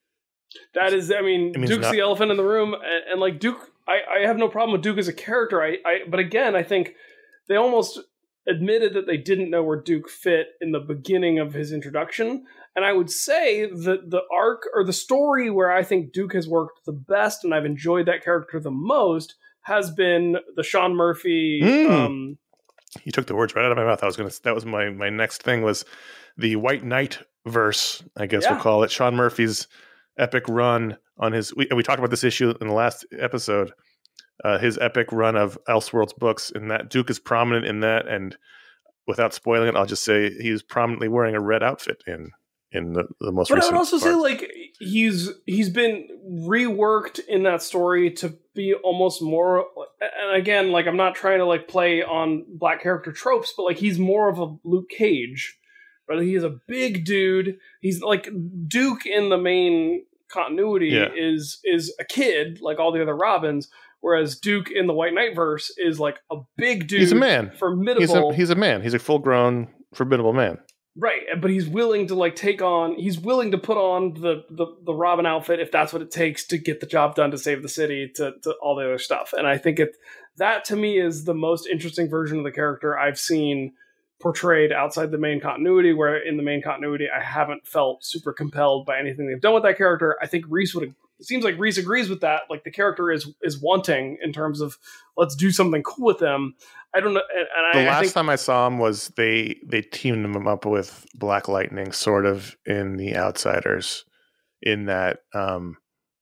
That is, I mean, Duke's not- the elephant in the room, and, and like Duke, I, I have no problem with Duke as a character. I, I, but again, I think they almost admitted that they didn't know where Duke fit in the beginning of his introduction. And I would say that the arc or the story where I think Duke has worked the best and I've enjoyed that character the most has been the Sean Murphy. Mm. Um, you took the words right out of my mouth. I was going to, that was my, my next thing was the White Knight verse, I guess yeah. we'll call it. Sean Murphy's epic run on his, we, we talked about this issue in the last episode, uh, his epic run of Elseworlds books, and that Duke is prominent in that. And without spoiling it, I'll just say he's prominently wearing a red outfit in in the, the most but recent. But I would also part. say like he's he's been reworked in that story to be almost more. And again, like I'm not trying to like play on black character tropes, but like he's more of a Luke Cage. But he's a big dude. He's like Duke in the main continuity yeah. is is a kid like all the other Robins. Whereas Duke in the White Knight verse is like a big dude. He's a man. Formidable. He's a, he's a man. He's a full-grown, formidable man. Right, but he's willing to like take on. He's willing to put on the, the, the Robin outfit if that's what it takes to get the job done to save the city, to, to all the other stuff. And I think it that to me is the most interesting version of the character I've seen portrayed outside the main continuity. Where in the main continuity, I haven't felt super compelled by anything they've done with that character. I think Reese would. It seems like Reese agrees with that. Like the character is is wanting in terms of let's do something cool with them. I don't know. And, and the I, last I think, time I saw him was they they teamed him up with Black Lightning, sort of in The Outsiders, in that um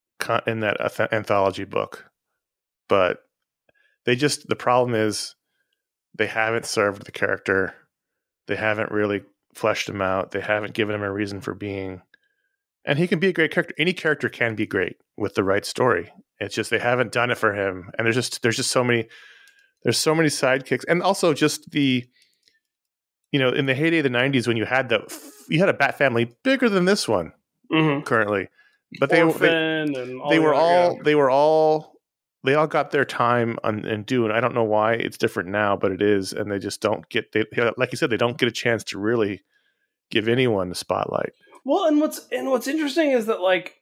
in that anthology book. But they just the problem is they haven't served the character. They haven't really fleshed him out. They haven't given him a reason for being. And he can be a great character. Any character can be great with the right story. It's just they haven't done it for him. And there's just there's just so many there's so many sidekicks. And also just the you know, in the heyday of the nineties when you had the you had a Bat family bigger than this one mm-hmm. currently. But they Orphan they, and all they were the, all yeah. they were all they all got their time on, and due. And I don't know why it's different now, but it is. And they just don't get they like you said, they don't get a chance to really give anyone the spotlight. Well, and what's and what's interesting is that, like,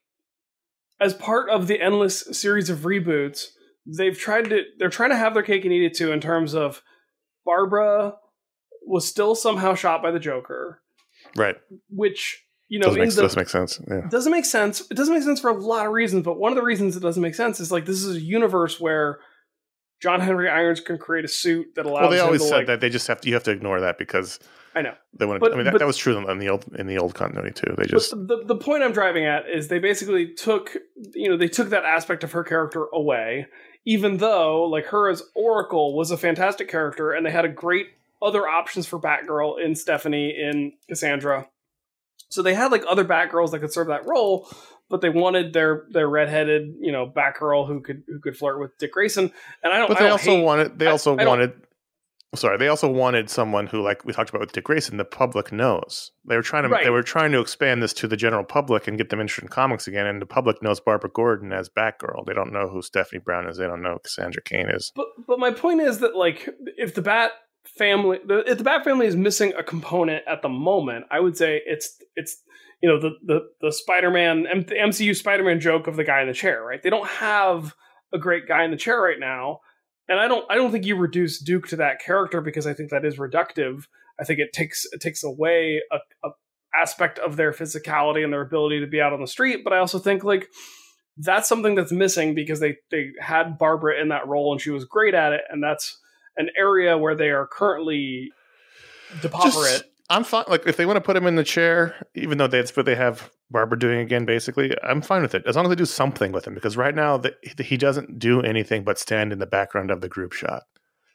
as part of the endless series of reboots, they've tried to they're trying to have their cake and eat it too. In terms of Barbara was still somehow shot by the Joker, right? Which you know doesn't make, the, doesn't make sense. Yeah. Doesn't make sense. It doesn't make sense for a lot of reasons, but one of the reasons it doesn't make sense is like this is a universe where John Henry Irons can create a suit that allows. Well, they always him to, said like, that they just have to you have to ignore that because. I know. They want but, I mean, that, but, that was true in the old in the old continuity too. They just but the, the point I'm driving at is they basically took you know they took that aspect of her character away, even though like her as Oracle was a fantastic character, and they had a great other options for Batgirl in Stephanie, in Cassandra. So they had like other Batgirls that could serve that role, but they wanted their their redheaded you know Batgirl who could who could flirt with Dick Grayson. And I don't. But I they don't also hate, wanted. They also I, I wanted. Sorry, they also wanted someone who, like we talked about with Dick Grayson, the public knows. They were trying to right. they were trying to expand this to the general public and get them interested in comics again. And the public knows Barbara Gordon as Batgirl. They don't know who Stephanie Brown is. They don't know who Cassandra Cain is. But but my point is that like if the Bat family, if the Bat family is missing a component at the moment, I would say it's it's you know the the the Spider-Man the M C U Spider-Man joke of the guy in the chair. Right? They don't have a great guy in the chair right now. And I don't I don't think you reduce Duke to that character because I think that is reductive. I think it takes it takes away a, a aspect of their physicality and their ability to be out on the street. But I also think like that's something that's missing because they, they had Barbara in that role and she was great at it. And that's an area where they are currently depauperate. I'm fine. Like if they want to put him in the chair, even though that's what they have Barbara doing again, basically, I'm fine with it as long as they do something with him. Because right now, the, he doesn't do anything but stand in the background of the group shot.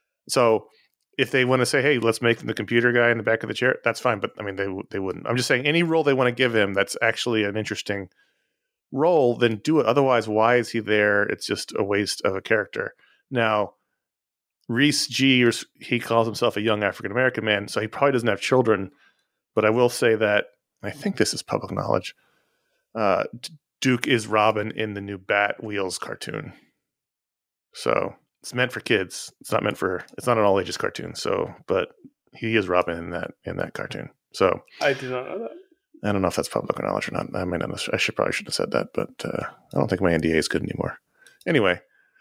So if they want to say, "Hey, let's make him the computer guy in the back of the chair," that's fine. But I mean, they they wouldn't. I'm just saying, any role they want to give him that's actually an interesting role, then do it. Otherwise, why is he there? It's just a waste of a character. Now, Reese G, or he calls himself a young African American man, so he probably doesn't have children. But I will say that I think this is public knowledge. Uh, Duke is Robin in the new Bat Wheels cartoon. So it's meant for kids. It's not meant for. It's not an all ages cartoon. So, but he is Robin in that in that cartoon. So I did not know that. I don't know if that's public knowledge or not. I might not. I should probably should have said that, but uh, I don't think my N D A is good anymore. Anyway,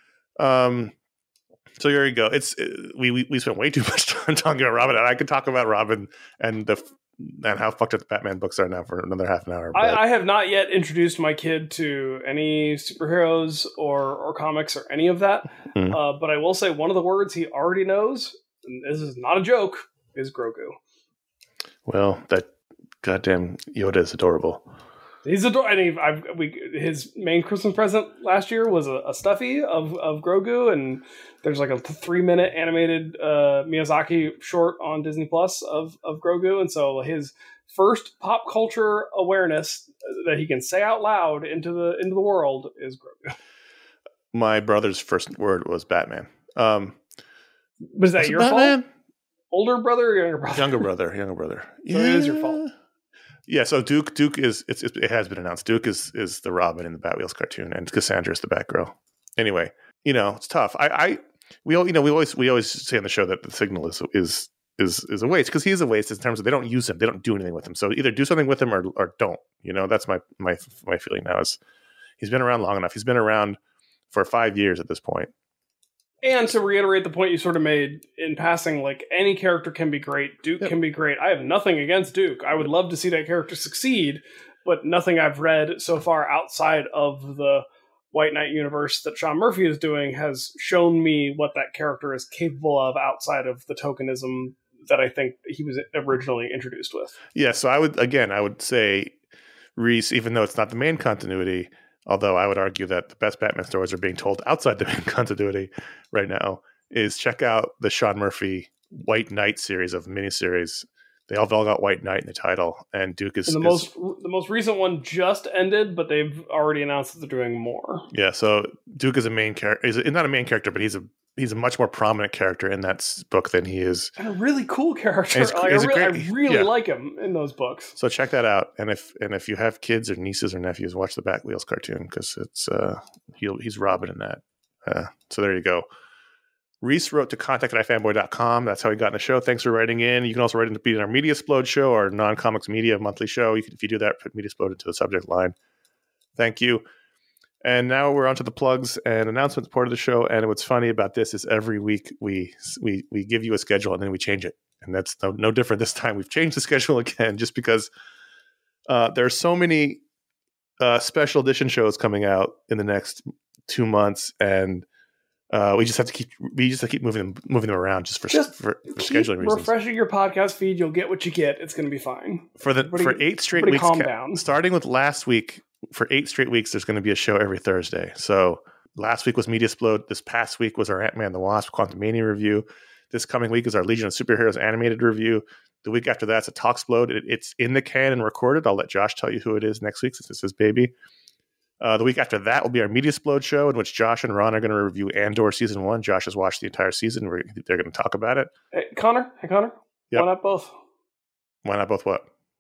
um, so here you go. It's we, we we spent way too much time talking about Robin, and I could talk about Robin and the and how fucked up the Batman books are now for another half an hour. I, I have not yet introduced my kid to any superheroes or or comics or any of that. Mm-hmm. Uh, but I will say one of the words he already knows, and this is not a joke, is Grogu. Well, that goddamn Yoda is adorable. He's adorable. I mean, I've, we, his main Christmas present last year was a, a stuffy of, of Grogu, and there's like a three minute animated uh, Miyazaki short on Disney Plus of, of Grogu, and so his first pop culture awareness that he can say out loud into the into the world is Grogu. My brother's first word was Batman. Um, was that was your Batman? fault? Older brother or younger brother? Younger brother, younger brother. So yeah. It is your fault. Yeah, so Duke Duke is it's, it has been announced. Duke is is the Robin in the Batwheels cartoon, and Cassandra is the Batgirl. Anyway, you know it's tough. I, I we all you know we always we always say on the show that the Signal is is is is a waste because he is a waste in terms of they don't use him, they don't do anything with him. So either do something with him or or don't. You know that's my my my feeling now is he's been around long enough. He's been around for five years at this point. And to reiterate the point you sort of made in passing, like any character can be great. Duke yep. can be great. I have nothing against Duke. I would love to see that character succeed, but nothing I've read so far outside of the White Knight universe that Sean Murphy is doing has shown me what that character is capable of outside of the tokenism that I think he was originally introduced with. Yeah, so I would, again, I would say Reese, even though it's not the main continuity, although I would argue that the best Batman stories are being told outside the main continuity right now, is check out the Sean Murphy White Knight series of miniseries. They all, all got White Knight in the title, and Duke is... And the, is, most, the most recent one just ended, but they've already announced that they're doing more. Yeah, so Duke is a main character. He's not a main character, but he's a he's a much more prominent character in that book than he is. And a really cool character. He's, like, he's I, really, great, I really yeah. like him in those books. So check that out. And if and if you have kids or nieces or nephews, watch the Batwheels cartoon because it's uh, he'll, he's Robin in that. Uh, so there you go. Reese wrote to contact at ifanboy dot com. That's how he got in the show. Thanks for writing in. You can also write in to be in our Media Explode show, our non-comics media monthly show. You can, if you do that, put Media Explode into the subject line. Thank you. And now we're on to the plugs and announcements part of the show. And what's funny about this is every week we we we give you a schedule and then we change it. And that's no, no different this time. We've changed the schedule again just because uh, there are so many uh, special edition shows coming out in the next two months. And uh, we just have to keep we just have to keep moving them moving them around just for, just for, for scheduling reasons. Refreshing your podcast feed, you'll get what you get. It's going to be fine. For the everybody, for eight straight weeks, calm down. Starting with last week. For eight straight weeks, there's going to be a show every Thursday. So last week was Media Explode. This past week was our Ant-Man and the Wasp Quantumania review. This coming week is our Legion of Superheroes animated review. The week after that's a Talksplode. It, it's in the can and recorded. I'll let Josh tell you who it is next week since it's his baby. Uh, the week after that will be our Media Explode show in which Josh and Ron are going to review Andor Season one. Josh has watched the entire season. We're, they're going to talk about it. Hey, Connor. Hey, Connor. Yep. Why not both? Why not both what?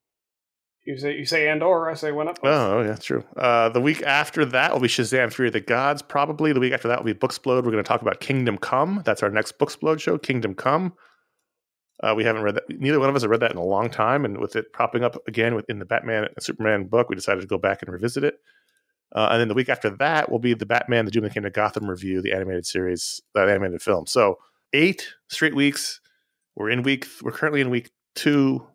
You say you say Andor, I say why not both? Oh, yeah, that's true. Uh, the week after that will be Shazam! Fury of the Gods. Probably the week after that will be Booksplode. We're going to talk about Kingdom Come. That's our next Booksplode show, Kingdom Come. Uh, we haven't read that. Neither one of us have read that in a long time. And with it popping up again within the Batman and Superman book, we decided to go back and revisit it. Uh, and then the week after that will be the Batman, the Doom That Came to Gotham review, the animated series, that animated film. So eight straight weeks. We're in week, we're currently in week two.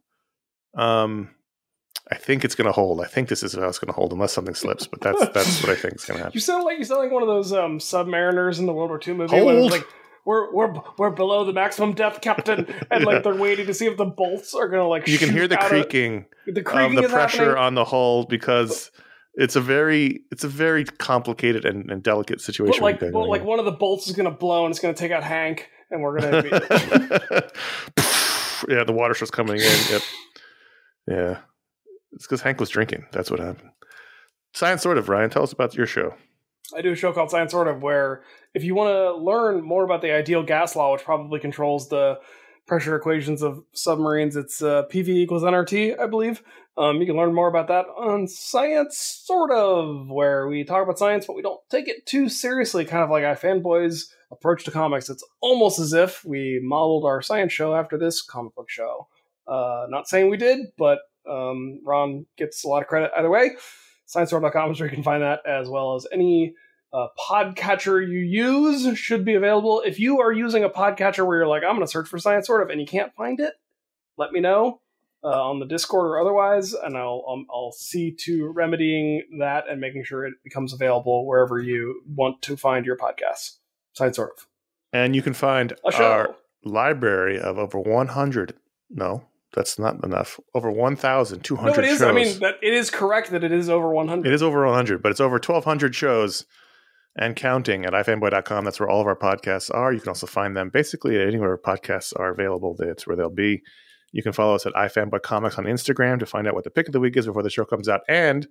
Um, I think it's going to hold. I think this is how it's going to hold, unless something slips. But that's that's what I think is going to happen. You sound like you sound like one of those um, submariners in the World War Two movie. Hold. When it's like we're we're we're below the maximum depth, Captain, and yeah. like they're waiting to see if the bolts are going to like. You can hear the creaking, of, the creaking of the is pressure happening. on the hull because it's a very it's a very complicated and, and delicate situation. But like but like one of the bolts is going to blow and it's going to take out Hank, and we're going to. Yeah, the water starts coming in. Yep. Yeah. It's because Hank was drinking. That's what happened. Science Sort of, Ryan. Tell us about your show. I do a show called Science Sort of, where if you want to learn more about the ideal gas law, which probably controls the pressure equations of submarines. It's uh, P V equals N R T, I believe. Um, you can learn more about that on Science Sort Of, where we talk about science, but we don't take it too seriously, kind of like iFanboy's approach to comics. It's almost as if we modeled our science show after this comic book show. Uh, not saying we did, but um, Ron gets a lot of credit either way. Science Sort dot com is where you can find that, as well as any uh, podcatcher you use should be available. If you are using a podcatcher where you're like, I'm going to search for Science Sort Of, and you can't find it, let me know. Uh, on the Discord or otherwise, and I'll um, I'll see to remedying that and making sure it becomes available wherever you want to find your podcasts. Science Sort Of. And you can find our library of over one hundred. No, that's not enough. Over one thousand two hundred no, it is. shows. I mean, that it is correct that it is over one hundred. It is over one hundred, but it's over twelve hundred shows and counting at i fanboy dot com. That's where all of our podcasts are. You can also find them basically anywhere podcasts are available. That's where they'll be. You can follow us at iFanboyComics on Instagram to find out what the pick of the week is before the show comes out. And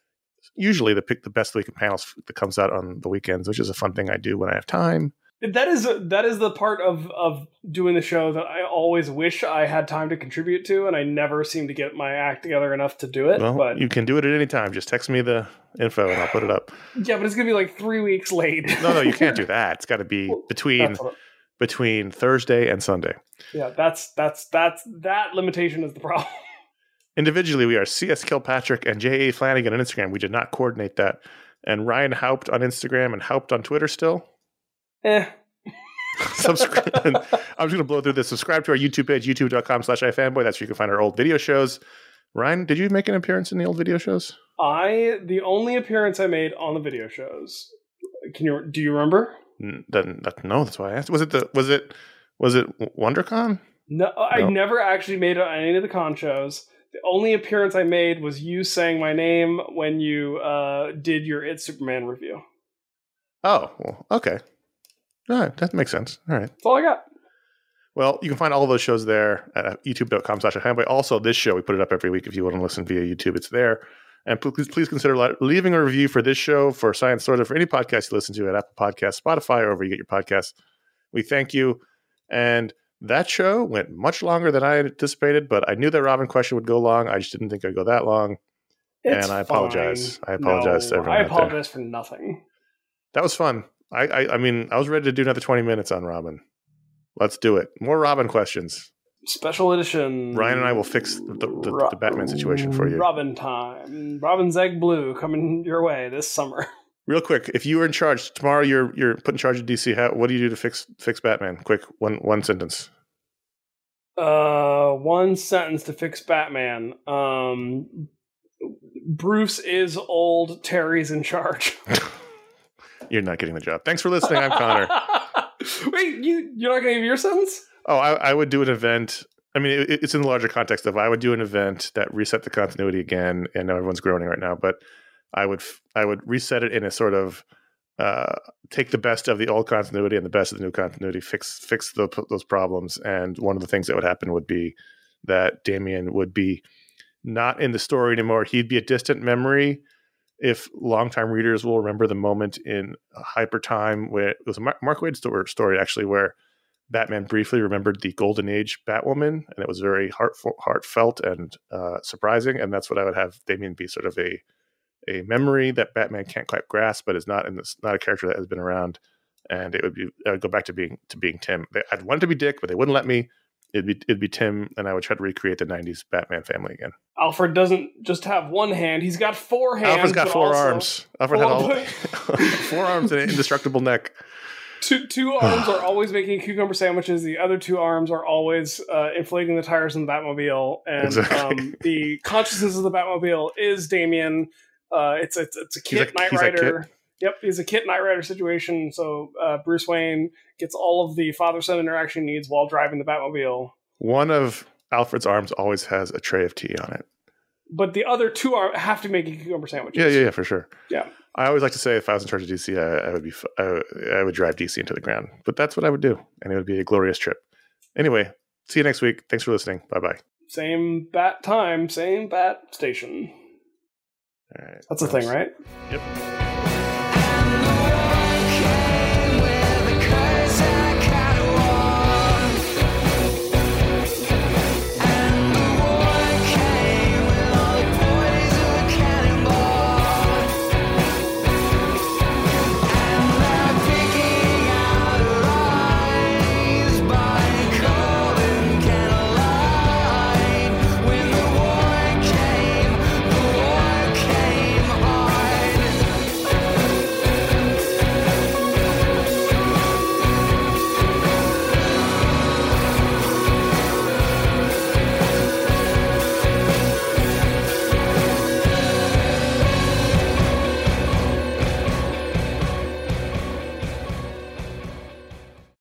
usually the pick the best week of panels that comes out on the weekends, which is a fun thing I do when I have time. That is that is the part of, of doing the show that I always wish I had time to contribute to, and I never seem to get my act together enough to do it. Well, but you can do it at any time. Just text me the info and I'll put it up. Yeah, but it's going to be like three weeks late. no, no, you can't do that. It's got to be between between Thursday and Sunday. Yeah, that's that's that's that limitation is the problem. Individually, we are C S Kilpatrick and J A Flanagan on Instagram. We did not coordinate that. And Ryan Haupt on Instagram and Haupt on Twitter still. Eh. Subscribe. I'm just going to blow through this. Subscribe to our YouTube page, youtube dot com slash ifanboy. That's where you can find our old video shows. Ryan, did you make an appearance in the old video shows? I the only appearance I made on the video shows. Can you do you remember? N- that, that, no, that's why I asked. Was it the was it Was it WonderCon? No, I no. never actually made it on any of the con shows. The only appearance I made was you saying my name when you uh, did your It's Superman review. Oh, well, okay. All right, that makes sense. All right. That's all I got. Well, you can find all of those shows there at youtube dot com slash ifanboy. Also, this show, we put it up every week if you want to listen via YouTube. It's there. And please, please consider leaving a review for this show, for Science Sort Of, for any podcast you listen to at Apple Podcasts, Spotify, or wherever you get your podcasts. We thank you. And that show went much longer than I had anticipated, but I knew that Robin question would go long. I just didn't think it would go that long. It's and I fine. apologize. I apologize no, to everyone. I apologize for nothing. That was fun. I, I I mean, I was ready to do another twenty minutes on Robin. Let's do it. More Robin questions. Special edition. Ryan and I will fix the, the, Ro- the Batman situation for you. Robin time. Robin's Egg Blue coming your way this summer. Real quick, if you were in charge tomorrow, you're you're put in charge of D C. How, what do you do to fix fix Batman? Quick, one one sentence. Uh, one sentence to fix Batman. Um, Bruce is old. Terry's in charge. You're not getting the job. Thanks for listening. I'm Connor. Wait, you you're not going to give your sentence? Oh, I, I would do an event. I mean, it, it's in the larger context of I would do an event that reset the continuity again. And I know everyone's groaning right now, but I would I would reset it in a sort of uh, take the best of the old continuity and the best of the new continuity, fix fix the, those problems. And one of the things that would happen would be that Damian would be not in the story anymore. He'd be a distant memory. If longtime readers will remember the moment in Hyper Time, where it was a Mark Waid story actually, where Batman briefly remembered the Golden Age Batwoman, and it was very heart, heartfelt and uh, surprising. And that's what I would have Damian be, sort of a a memory that Batman can't quite grasp, but is not in this, not a character that has been around. And it would be I would go back to being to being Tim. I'd wanted to be Dick, but they wouldn't let me. It'd be it'd be Tim, and I would try to recreate the nineties Batman family again. Alfred doesn't just have one hand; he's got four hands. Alfred's got four arms. Alfred had all four, four arms and an indestructible neck. Two two arms are always making cucumber sandwiches. The other two arms are always uh, inflating the tires in the Batmobile. And exactly. um, the consciousness of the Batmobile is Damian. Uh, it's it's it's a Kit Knight Rider. Yep, he's a Kit Knight Rider situation. So uh, Bruce Wayne gets all of the father-son interaction needs while driving the Batmobile. One of Alfred's arms always has a tray of tea on it. But the other two are, have to make cucumber sandwiches. Yeah, yeah, yeah, for sure. Yeah. I always like to say if I was in charge of D C, I, I would be, I, I would drive D C into the ground. But that's what I would do, and it would be a glorious trip. Anyway, see you next week. Thanks for listening. Bye-bye. Same bat time, same bat station. All right. That's the thing, right? Yep.